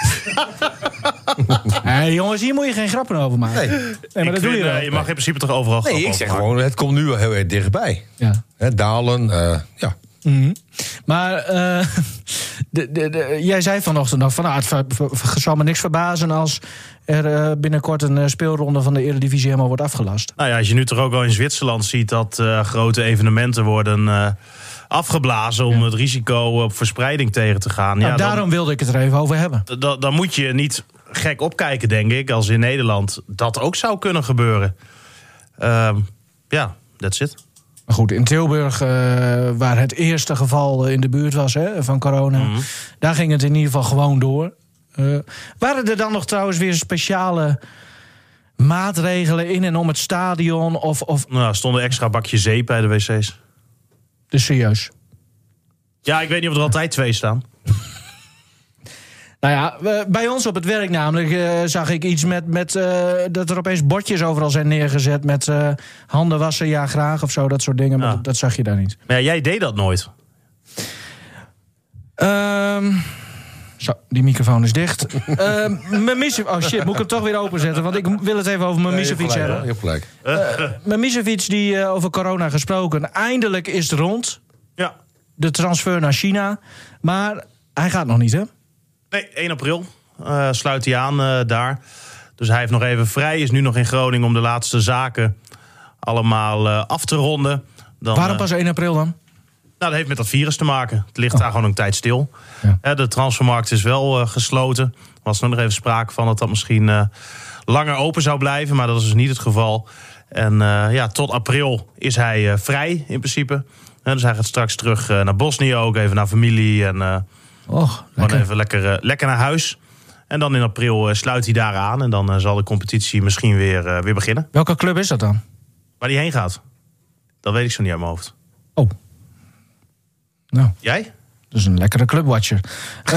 Speaker 2: Hey, jongens, hier moet je geen grappen over maken.
Speaker 3: Nee,
Speaker 2: Nee, maar
Speaker 4: Ik
Speaker 2: dat doe
Speaker 4: vind,
Speaker 2: je wel.
Speaker 4: uh, je mag in principe toch overal
Speaker 3: nee
Speaker 4: grappen
Speaker 3: ik zeg
Speaker 4: over
Speaker 3: gewoon, het komt nu wel heel erg dichtbij.
Speaker 2: Ja.
Speaker 3: Hè, Dalen, uh, ja.
Speaker 2: Mhm. Maar uh, de, de, de, jij zei vanochtend nog van... Nou, het ver- ver- ver- zal me niks verbazen als er uh, binnenkort een uh, speelronde van de Eredivisie helemaal wordt afgelast.
Speaker 4: Nou ja, als je nu toch ook al in Zwitserland ziet dat uh, grote evenementen worden uh, afgeblazen om
Speaker 2: Ja.
Speaker 4: het risico op verspreiding tegen te gaan.
Speaker 2: Nou,
Speaker 4: ja, dan,
Speaker 2: daarom wilde ik het er even over hebben.
Speaker 4: dan, dan moet je niet gek opkijken, denk ik, als in Nederland dat ook zou kunnen gebeuren. Ja, uh, yeah, that's it.
Speaker 2: Maar goed, in Tilburg, uh, waar het eerste geval in de buurt was hè, van corona... Mm-hmm. daar ging het in ieder geval gewoon door. Uh, waren er dan nog trouwens weer speciale maatregelen in en om het stadion? Of, of...
Speaker 4: Nou, er stond een extra bakje zeep bij de wc's.
Speaker 2: Dus serieus?
Speaker 4: Ja, ik weet niet of er altijd twee staan.
Speaker 2: Nou ja, bij ons op het werk namelijk uh, zag ik iets met, met uh, dat er opeens bordjes overal zijn neergezet met uh, handen wassen, ja graag of zo, dat soort dingen. Maar
Speaker 4: ja.
Speaker 2: dat, dat zag je daar niet.
Speaker 4: Maar ja, jij deed dat nooit.
Speaker 2: Um, zo, die microfoon is dicht. uh, Mimicevic, oh shit, moet ik hem toch weer openzetten, want ik wil het even over Mimicevic
Speaker 3: nee,
Speaker 2: hebben.
Speaker 3: Je hebt gelijk.
Speaker 2: Uh, Mimicevic die uh, over corona gesproken, eindelijk is het rond.
Speaker 4: Ja.
Speaker 2: De transfer naar China, maar hij gaat nog niet, hè?
Speaker 4: Nee, één april uh, sluit hij aan uh, daar. Dus hij heeft nog even vrij. Is nu nog in Groningen om de laatste zaken allemaal uh, af te ronden. Dan,
Speaker 2: Waarom pas één april dan?
Speaker 4: Nou, dat heeft met dat virus te maken. Het ligt
Speaker 2: oh.
Speaker 4: daar gewoon een tijd stil.
Speaker 2: Ja.
Speaker 4: Uh, de transfermarkt is wel uh, gesloten. Er was nog even sprake van dat dat misschien uh, langer open zou blijven. Maar dat is dus niet het geval. En uh, ja, tot april is hij uh, vrij in principe. Uh, dus hij gaat straks terug uh, naar Bosnië ook. Even naar familie en... Uh,
Speaker 2: Och,
Speaker 4: Gewoon even lekker, uh, lekker naar huis. En dan in april uh, sluit hij daar aan. En dan uh, zal de competitie misschien weer, uh, weer beginnen.
Speaker 2: Welke club is dat dan?
Speaker 4: Waar hij heen gaat? Dat weet ik zo niet uit mijn hoofd.
Speaker 2: Oh. Nou.
Speaker 4: Jij?
Speaker 2: Dat is een lekkere clubwatcher. uh,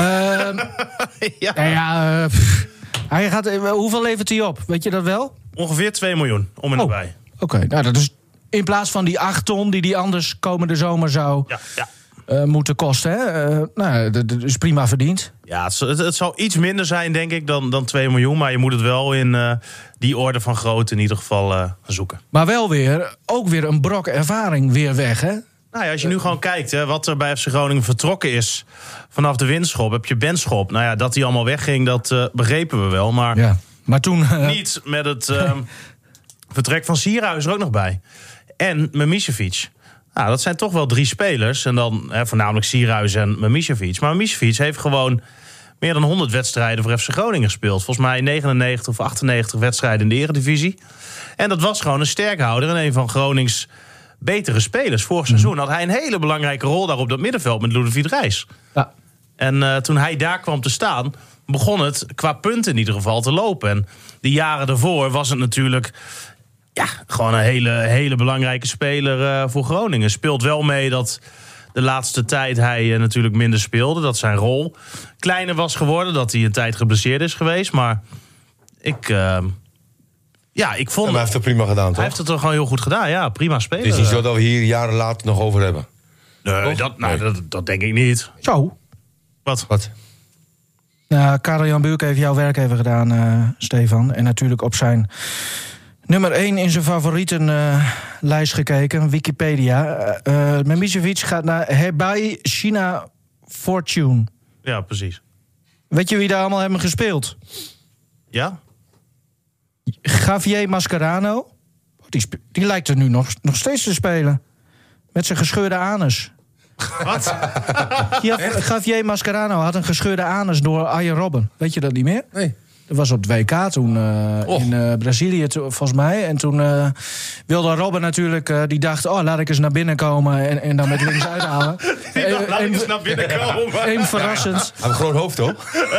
Speaker 4: ja.
Speaker 2: Nou ja, uh, pff, hij gaat, uh, hoeveel levert hij op? Weet je dat wel?
Speaker 4: Ongeveer twee miljoen, om en
Speaker 2: oh.
Speaker 4: nabij.
Speaker 2: Oké, okay, nou dat is in plaats van die acht ton die hij anders komende zomer zou...
Speaker 4: Ja, ja.
Speaker 2: Uh, moeten kosten. Hè? Uh, nou, dat, dat is prima verdiend.
Speaker 4: Ja, het, het, het zal iets minder zijn, denk ik, dan, dan twee miljoen. Maar je moet het wel in uh, die orde van grootte in ieder geval uh, zoeken.
Speaker 2: Maar wel weer, ook weer een brok ervaring weer weg, hè?
Speaker 4: Nou ja, als je nu gewoon kijkt hè, wat er bij F C Groningen vertrokken is vanaf de Winschop, heb je Benschop. Nou ja, dat die allemaal wegging, dat uh, begrepen we wel. Maar,
Speaker 2: ja. maar toen... Uh...
Speaker 4: niet met het uh, vertrek van Sierhuis er ook nog bij. En Mimicevic. Nou, dat zijn toch wel drie spelers. En dan hè, voornamelijk Sierhuis en Mimicevic. Maar Mimicevic heeft gewoon meer dan honderd wedstrijden voor F C Groningen gespeeld. Volgens mij negenennegentig of achtennegentig wedstrijden in de Eredivisie. En dat was gewoon een sterkhouder en een van Gronings betere spelers. Vorig seizoen had hij een hele belangrijke rol daar op dat middenveld met Ludovic Reis. Ja. En uh, toen hij daar kwam te staan, begon het qua punten in ieder geval te lopen. En de jaren daarvoor was het natuurlijk... Ja, gewoon een hele, hele belangrijke speler uh, voor Groningen. Speelt wel mee dat de laatste tijd hij uh, natuurlijk minder speelde. Dat zijn rol kleiner was geworden. Dat hij een tijd geblesseerd is geweest. Maar ik... Uh, ja, ik vond...
Speaker 3: Ja, hij heeft het prima gedaan, toch?
Speaker 4: Hij heeft het toch gewoon heel goed gedaan. Ja, prima speler.
Speaker 3: Het is niet zo dat we hier jaren later nog over hebben.
Speaker 4: Nee, dat, nou, nee. Dat, dat denk ik niet.
Speaker 2: Zo.
Speaker 4: Wat?
Speaker 3: Wat?
Speaker 2: Nou, Karel-Jan Buurk heeft jouw werk even gedaan, uh, Stefan. En natuurlijk op zijn... nummer één in zijn favorietenlijst uh, gekeken, Wikipedia. Uh, uh, Mimicevic gaat naar Hebei China Fortune.
Speaker 4: Ja, precies.
Speaker 2: Weet je wie daar allemaal hebben gespeeld?
Speaker 4: Ja?
Speaker 2: Javier Mascherano. Die, spe- die lijkt er nu nog, nog steeds te spelen. Met zijn gescheurde anus.
Speaker 4: Wat?
Speaker 2: Javier Mascherano had een gescheurde anus door Arjen Robben. Weet je dat niet meer?
Speaker 3: Nee.
Speaker 2: Dat was op het W K toen uh, oh. in uh, Brazilië, to, volgens mij. En toen uh, wilde Robben natuurlijk, uh, die dacht... oh, laat ik eens naar binnen komen en, en dan met links uithalen.
Speaker 4: Die dacht, laat ik eens naar binnen komen.
Speaker 2: Eén verrassend.
Speaker 3: Hij heeft een groot hoofd, toch?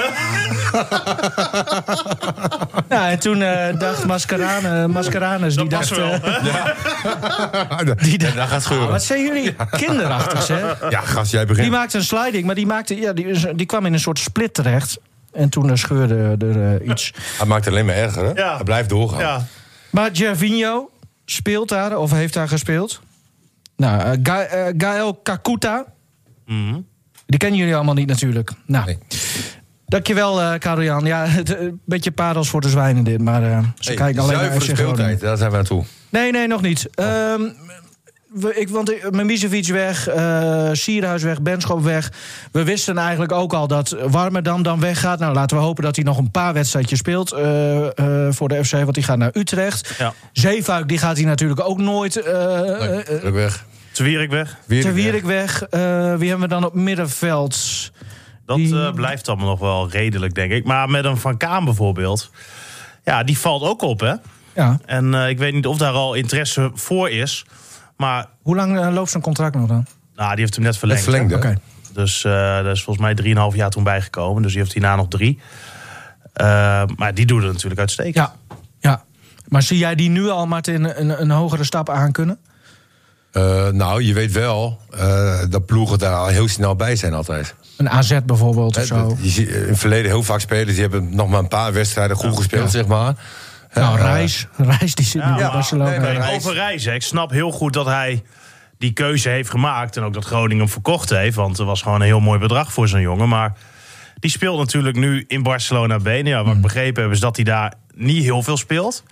Speaker 2: Ja, en toen uh, dacht Mascherano, Mascheranus... die dacht... Uh,
Speaker 3: ja.
Speaker 2: die dacht,
Speaker 3: dat gaat scheuren.
Speaker 2: Oh, wat zijn jullie kinderachtig, hè?
Speaker 3: Ja, gast, jij begint.
Speaker 2: Die maakte een sliding, maar die, maakte, ja, die, die kwam in een soort split terecht... En toen uh, scheurde er uh, iets.
Speaker 3: Hij maakt het alleen maar erger, hè?
Speaker 4: Ja.
Speaker 3: Hij blijft doorgaan.
Speaker 4: Ja.
Speaker 2: Maar Gervinho speelt daar, of heeft daar gespeeld. Nou, uh, Ga- uh, Gael Kakuta.
Speaker 4: Mm-hmm.
Speaker 2: Die kennen jullie allemaal niet natuurlijk. Nou,
Speaker 3: Nee.
Speaker 2: dankjewel, uh, Karel-Jan. Ja, het, een beetje parels voor de zwijnen dit, maar uh, ze
Speaker 3: Hey,
Speaker 2: kijken alleen naar
Speaker 3: zuivere
Speaker 2: F C Groningen.
Speaker 3: speeltijd, daar zijn we naartoe.
Speaker 2: Nee, nee, nog niet. Um, we, ik, want Mimicevic weg, uh, Sierhuis weg, Benschop weg. We wisten eigenlijk ook al dat Warmerdam dan weggaat. Nou, laten we hopen dat hij nog een paar wedstrijdjes speelt uh, uh, voor de F C. Want die gaat naar Utrecht.
Speaker 4: Ja.
Speaker 2: Zeefuik, die gaat hij natuurlijk ook nooit... Uh,
Speaker 3: Nee,
Speaker 2: uh,
Speaker 3: weg.
Speaker 4: Te Wierik weg.
Speaker 2: Ter Wierik weg. Uh, wie hebben we dan op middenveld?
Speaker 4: Dat
Speaker 2: Die-
Speaker 4: uh, blijft allemaal nog wel redelijk, denk ik. Maar met een Van Kaam bijvoorbeeld... ja, die valt ook op, hè?
Speaker 2: Ja.
Speaker 4: En uh, ik weet niet of daar al interesse voor is. Maar
Speaker 2: Hoe lang uh, loopt zijn contract nog dan?
Speaker 4: nou, die heeft hem net verlengd.
Speaker 3: Net verlengd,
Speaker 4: hè?
Speaker 3: hè?
Speaker 2: Oké.
Speaker 4: Dus uh, daar is volgens mij drieënhalf jaar toen bijgekomen. Dus die heeft hierna nog drie. Uh, maar die doet het natuurlijk uitstekend.
Speaker 2: Ja. ja. Maar zie jij die nu al, Martin, een, een hogere stap aan kunnen?
Speaker 3: Uh, nou, je weet wel uh, dat ploegen daar al heel snel bij zijn altijd.
Speaker 2: Een A Z bijvoorbeeld of
Speaker 3: Hè,
Speaker 2: zo.
Speaker 3: Je ziet in het verleden heel vaak spelers... die hebben nog maar een paar wedstrijden goed gespeeld,
Speaker 2: Ja.
Speaker 3: zeg maar.
Speaker 2: Nou,
Speaker 3: Uh,
Speaker 2: Reis. Reis die zit
Speaker 4: Ja,
Speaker 2: nu bij
Speaker 4: maar-
Speaker 2: Barcelona.
Speaker 3: nee, maar-
Speaker 4: Kijk, over Reis, hè, ik snap heel goed dat hij die keuze heeft gemaakt. En ook dat Groningen hem verkocht heeft. Want er was gewoon een heel mooi bedrag voor zo'n jongen. Maar die speelt natuurlijk nu in Barcelona B. Nou ja, wat ik begrepen heb is dat hij daar niet heel veel speelt.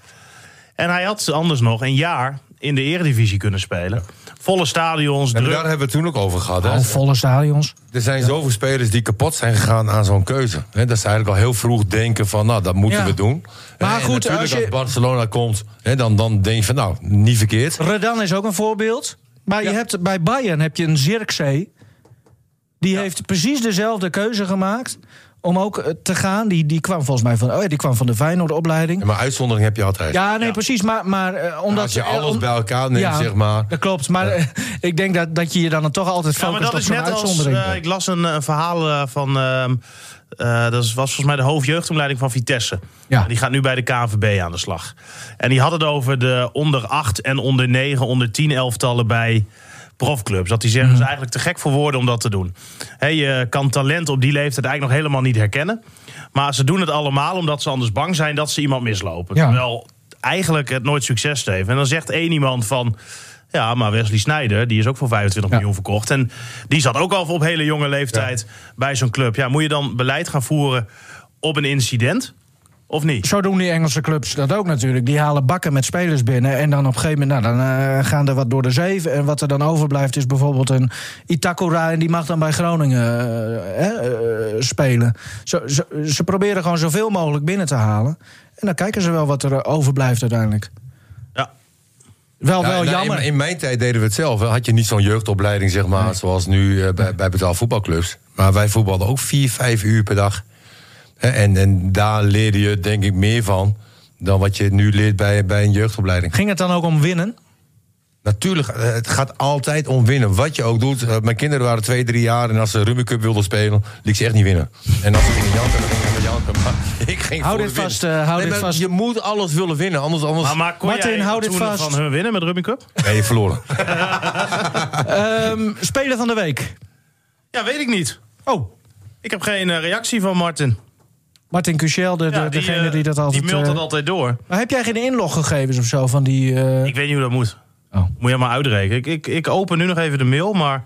Speaker 4: En hij had anders nog een jaar in de Eredivisie kunnen spelen. Volle stadions,
Speaker 3: En
Speaker 4: druk.
Speaker 3: daar hebben we het toen ook over gehad. Hè?
Speaker 2: Al volle stadions.
Speaker 3: Er zijn zoveel spelers die kapot zijn gegaan aan zo'n keuze. Hè, dat ze eigenlijk al heel vroeg denken van, nou, dat moeten
Speaker 2: Ja.
Speaker 3: we doen.
Speaker 2: Maar
Speaker 3: En
Speaker 2: goed,
Speaker 3: natuurlijk
Speaker 2: als je-
Speaker 3: als Barcelona komt, hè, dan, dan denk je van, nou, niet verkeerd.
Speaker 2: Redan is ook een voorbeeld. Maar je hebt, bij Bayern heb je een Zirkzee. Die heeft precies dezelfde keuze gemaakt om ook eh, te gaan. Die, die kwam volgens mij van, oh ja, die kwam van de Feyenoord-opleiding.
Speaker 3: Ja, maar uitzondering heb je altijd.
Speaker 2: Ja, nee,
Speaker 4: Ja.
Speaker 2: precies. Maar, maar eh, omdat
Speaker 3: als je
Speaker 2: eh,
Speaker 3: alles
Speaker 2: om-
Speaker 3: bij elkaar neemt,
Speaker 2: Ja,
Speaker 3: zeg maar.
Speaker 2: Dat klopt. Maar eh, ik denk dat, dat je je dan toch altijd
Speaker 4: Ja, maar
Speaker 2: focust
Speaker 4: dat
Speaker 2: op
Speaker 4: is
Speaker 2: zo'n
Speaker 4: net als...
Speaker 2: uitzondering.
Speaker 4: uh, ik las een, een verhaal uh, van... Uh, uh, dat was volgens mij de hoofdjeugdomleiding van Vitesse.
Speaker 2: Ja.
Speaker 4: Die gaat nu bij de K N V B aan de slag. En die had het over de onder acht en onder negen, onder tien elftallen bij profclubs. Dat die zeggen,
Speaker 2: Mhm.
Speaker 4: ze eigenlijk te gek voor woorden om dat te doen. He, je kan talent op die leeftijd eigenlijk nog helemaal niet herkennen. Maar ze doen het allemaal omdat ze anders bang zijn dat ze iemand mislopen.
Speaker 2: Ja.
Speaker 4: Terwijl eigenlijk het nooit succes heeft. En dan zegt één iemand van... Ja, maar Wesley Sneijder, die is ook voor vijfentwintig
Speaker 2: Ja.
Speaker 4: miljoen verkocht. En die zat ook al op hele jonge leeftijd bij zo'n club. Ja, moet je dan beleid gaan voeren op een incident? Of niet?
Speaker 2: Zo doen die Engelse clubs dat ook natuurlijk. Die halen bakken met spelers binnen. En dan op een gegeven moment, nou, dan uh, gaan er wat door de zeven. En wat er dan overblijft is bijvoorbeeld een Itakura. En die mag dan bij Groningen uh, uh, spelen. Zo, zo, ze proberen gewoon zoveel mogelijk binnen te halen. En dan kijken ze wel wat er overblijft uiteindelijk.
Speaker 4: Ja.
Speaker 2: Wel,
Speaker 3: Ja,
Speaker 2: wel
Speaker 3: nou,
Speaker 2: jammer.
Speaker 3: in, in mijn tijd deden we het zelf. Hè. Had je niet zo'n jeugdopleiding, zeg maar,
Speaker 2: Nee.
Speaker 3: zoals nu uh, bij, bij betaalvoetbalclubs. Maar wij voetbalden ook vier, vijf uur per dag. Hè, en, en daar leerde je denk ik meer van dan wat je nu leert bij, bij een jeugdopleiding.
Speaker 2: Ging het dan ook om winnen?
Speaker 3: Natuurlijk, uh, het gaat altijd om winnen. Wat je ook doet. Uh, mijn kinderen waren twee, drie jaar en als ze Rummy Cup wilden spelen, liet ik ze echt niet winnen. En als ze gingen janken, dan gingen ze met janken. Maar ik ging
Speaker 2: Hou
Speaker 3: voor
Speaker 2: dit
Speaker 3: de
Speaker 2: vast,
Speaker 3: winst.
Speaker 2: uh, hou
Speaker 3: Nee,
Speaker 2: dit
Speaker 3: maar
Speaker 2: vast.
Speaker 3: Je moet alles willen winnen, anders... anders...
Speaker 4: Maar, maar kon
Speaker 2: Martin,
Speaker 4: jij
Speaker 2: hou dit
Speaker 4: toen
Speaker 2: vast.
Speaker 4: van hun winnen met Rugby Cup?
Speaker 3: Nee, je verloren.
Speaker 2: Um, speler van de week.
Speaker 4: Ja, weet ik niet.
Speaker 2: Oh,
Speaker 4: Ik heb geen uh, reactie van Martin.
Speaker 2: Martin Cuchel, de, de,
Speaker 4: Ja, die,
Speaker 2: degene
Speaker 4: uh,
Speaker 2: die dat altijd...
Speaker 4: Die mailt
Speaker 2: uh,
Speaker 4: dat altijd door.
Speaker 2: Maar heb jij geen inloggegevens of zo van die... Uh...
Speaker 4: Ik weet niet hoe dat moet.
Speaker 2: Oh.
Speaker 4: Moet je maar uitrekenen. Ik, ik, ik open nu nog even de mail, maar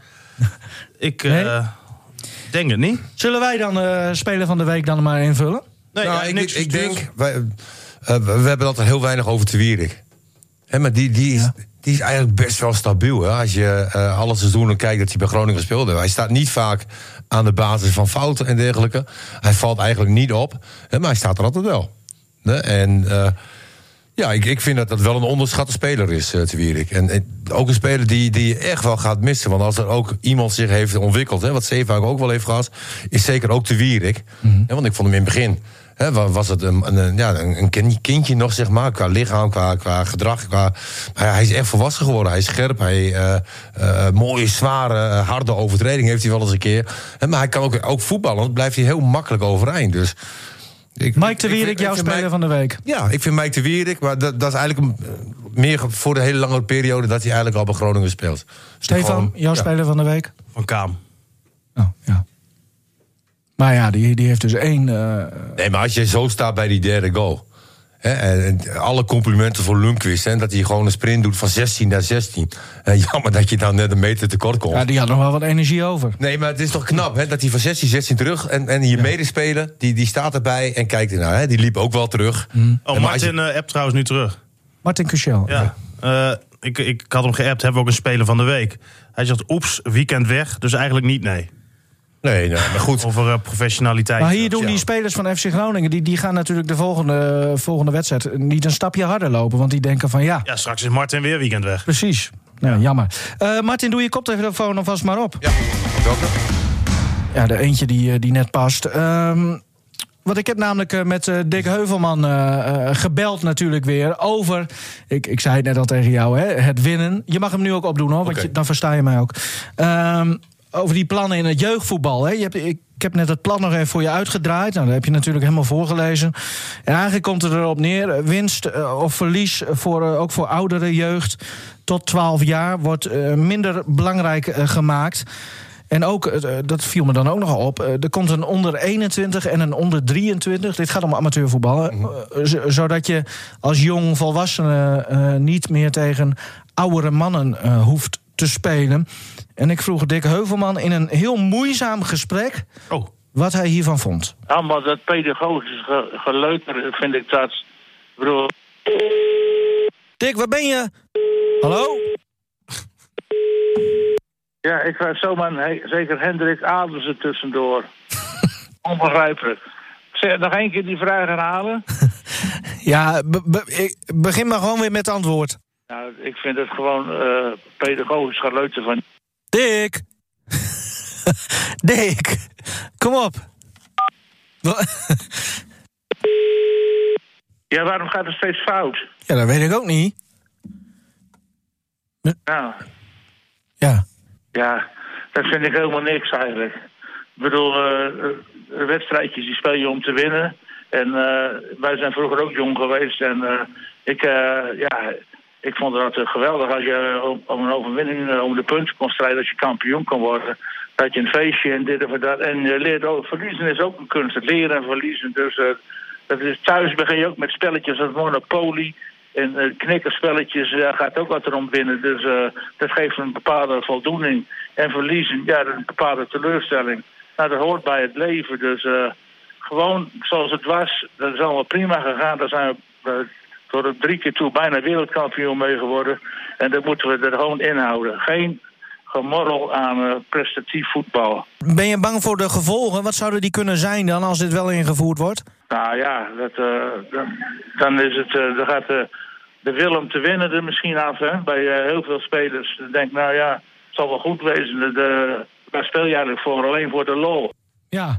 Speaker 4: ik uh,
Speaker 2: Nee?
Speaker 4: denk het niet.
Speaker 2: Zullen wij dan uh, speler van de week dan maar invullen?
Speaker 4: Nee,
Speaker 3: nou,
Speaker 4: ja,
Speaker 3: ik,
Speaker 4: niks
Speaker 3: ik
Speaker 4: gestuurd.
Speaker 3: denk, wij, uh, we hebben het er heel weinig over te Wierik. Hè, maar die, die, is,
Speaker 2: Ja.
Speaker 3: die is eigenlijk best wel stabiel. Hè? Als je uh, alle seizoenen kijkt dat hij bij Groningen speelde. Hij staat niet vaak aan de basis van fouten en dergelijke. Hij valt eigenlijk niet op, hè, maar hij staat er altijd wel. Hè? En uh, ja, ik, ik vind dat dat wel een onderschatte speler is, uh, te Wierik. En, en ook een speler die, die je echt wel gaat missen. Want als er ook iemand zich heeft ontwikkeld, hè, wat Zeevaak ook wel heeft gehad, is zeker ook te Wierik.
Speaker 2: Mm-hmm.
Speaker 3: Ja, want ik vond hem in het begin... He, was het een, een, ja, een kindje nog, zeg maar, qua lichaam, qua, qua gedrag. Qua, hij, hij is echt volwassen geworden. Hij is scherp, hij uh, uh, mooie, zware, harde overtreding heeft hij wel eens een keer. He, maar hij kan ook, ook voetballen, blijft hij heel makkelijk overeind. Dus ik,
Speaker 2: Mike de
Speaker 3: ik-
Speaker 2: Wierik,
Speaker 3: ik- ik
Speaker 2: jouw
Speaker 3: vind
Speaker 2: speler
Speaker 3: Mike-
Speaker 2: van de week.
Speaker 3: Ja, ik vind Mike de Wierik, maar dat, dat is eigenlijk een, meer voor de hele lange periode dat hij eigenlijk al bij Groningen speelt.
Speaker 2: Stefan,
Speaker 3: Gewoon,
Speaker 2: jouw
Speaker 3: ja.
Speaker 2: speler van de week?
Speaker 4: Van Kaam.
Speaker 2: Oh, ja. Maar ja, die, die heeft dus één... Uh...
Speaker 3: Nee, maar als je zo staat bij die derde goal. Hè, en, en alle complimenten voor Lundqvist. Hè, dat hij gewoon een sprint doet van zestien naar zestien. En jammer dat je dan net een meter tekort komt.
Speaker 2: Ja, die had nog wel wat energie over.
Speaker 3: Nee, maar het is toch knap hè, dat hij van zestien, zestien terug... en, en je medespeler, die, die staat erbij en kijkt ernaar. Hè, die liep ook wel terug.
Speaker 2: Mm.
Speaker 4: Oh,
Speaker 3: En maar als je-
Speaker 4: Martin uh, appt trouwens nu terug.
Speaker 2: Martin Cuchel.
Speaker 4: Ja. Uh, ik, ik had hem geappt, hebben we ook een speler van de week. Hij zegt, oeps, weekend weg, dus eigenlijk niet nee.
Speaker 3: Nee, nee, maar goed.
Speaker 4: Over uh, professionaliteit.
Speaker 2: Maar hier doen
Speaker 3: Ja.
Speaker 2: die spelers van F C Groningen... die, die gaan natuurlijk de volgende, volgende wedstrijd niet een stapje harder lopen. Want die denken van ja,
Speaker 4: Ja, straks is Martin weer weekend weg.
Speaker 2: precies. Nou, jammer. Uh, Martin, doe je koptelefoon alvast maar op.
Speaker 3: Ja, welke?
Speaker 2: Ja, de eentje die, die net past. Um, Want ik heb namelijk uh, met uh, Dick Heuvelman uh, uh, gebeld natuurlijk weer over... Ik, ik zei het net al tegen jou, hè, het winnen. Je mag hem nu ook opdoen, hoor, want
Speaker 3: Okay.
Speaker 2: je, dan versta je mij ook. Um, over die plannen in het jeugdvoetbal. Hè. Je hebt, ik, ik heb net het plan nog even voor je uitgedraaid. Nou, dat heb je natuurlijk helemaal voorgelezen. En eigenlijk komt het erop neer. Winst uh, of verlies, voor, uh, ook voor oudere jeugd tot twaalf jaar... wordt uh, minder belangrijk uh, gemaakt... En ook, dat viel me dan ook nog op... er komt een onder eenentwintig en een onder drieëntwintig. Dit gaat om amateurvoetbal. Mm-hmm. Zodat je als jong volwassene uh, niet meer tegen oudere mannen uh, hoeft te spelen. En ik vroeg Dick Heuvelman in een heel moeizaam gesprek... Oh. wat hij hiervan vond.
Speaker 5: Ja, maar dat pedagogisch ge- geleuter vind ik dat... Ik bedoel...
Speaker 2: Dick, waar ben je? Hallo?
Speaker 5: Ja, ik was zomaar he- zeker Hendrik Adelsen tussendoor. Onbegrijpelijk. Zeg, nog één keer die vraag herhalen?
Speaker 2: Ja, be- be- ik begin maar gewoon weer met het antwoord.
Speaker 5: Nou, ik vind het gewoon uh, pedagogisch geleuter van...
Speaker 2: Dick! Dick! Kom op!
Speaker 5: Ja, waarom gaat het steeds fout?
Speaker 2: Ja, dat weet ik ook niet.
Speaker 5: Nou...
Speaker 2: Ja.
Speaker 5: Ja, dat vind ik helemaal niks eigenlijk. Ik bedoel, uh, wedstrijdjes die speel je om te winnen. En uh, wij zijn vroeger ook jong geweest. En uh, ik, uh, ja, ik vond het altijd geweldig als je om, om een overwinning, uh, om de punten kon strijden, als je kampioen kon worden. Dat je een feestje en dit of dat. En je leert ook, verliezen is ook een kunst. Het leren en verliezen. Dus uh, dat is, thuis begin je ook met spelletjes als Monopoly. En uh, knikkerspelletjes, daar uh, gaat ook wat erom binnen. Dus uh, dat geeft een bepaalde voldoening. En verliezen, ja, een bepaalde teleurstelling. Nou, dat hoort bij het leven. Dus uh, gewoon zoals het was, dat is allemaal prima gegaan. Daar zijn we uh, door het drie keer toe bijna wereldkampioen mee geworden. En dat moeten we er gewoon inhouden. Geen gemorrel aan uh, prestatief voetbal.
Speaker 2: Ben je bang voor de gevolgen? Wat zouden die kunnen zijn dan als dit wel ingevoerd wordt?
Speaker 5: Nou ja, dat, uh, dan, dan is het, uh, dan gaat de, de wil om te winnen er misschien af. Hè? Bij uh, heel veel spelers. Ik denk, nou ja, het zal wel goed wezen. De, de, waar speel je eigenlijk voor? Alleen voor de lol.
Speaker 2: Ja.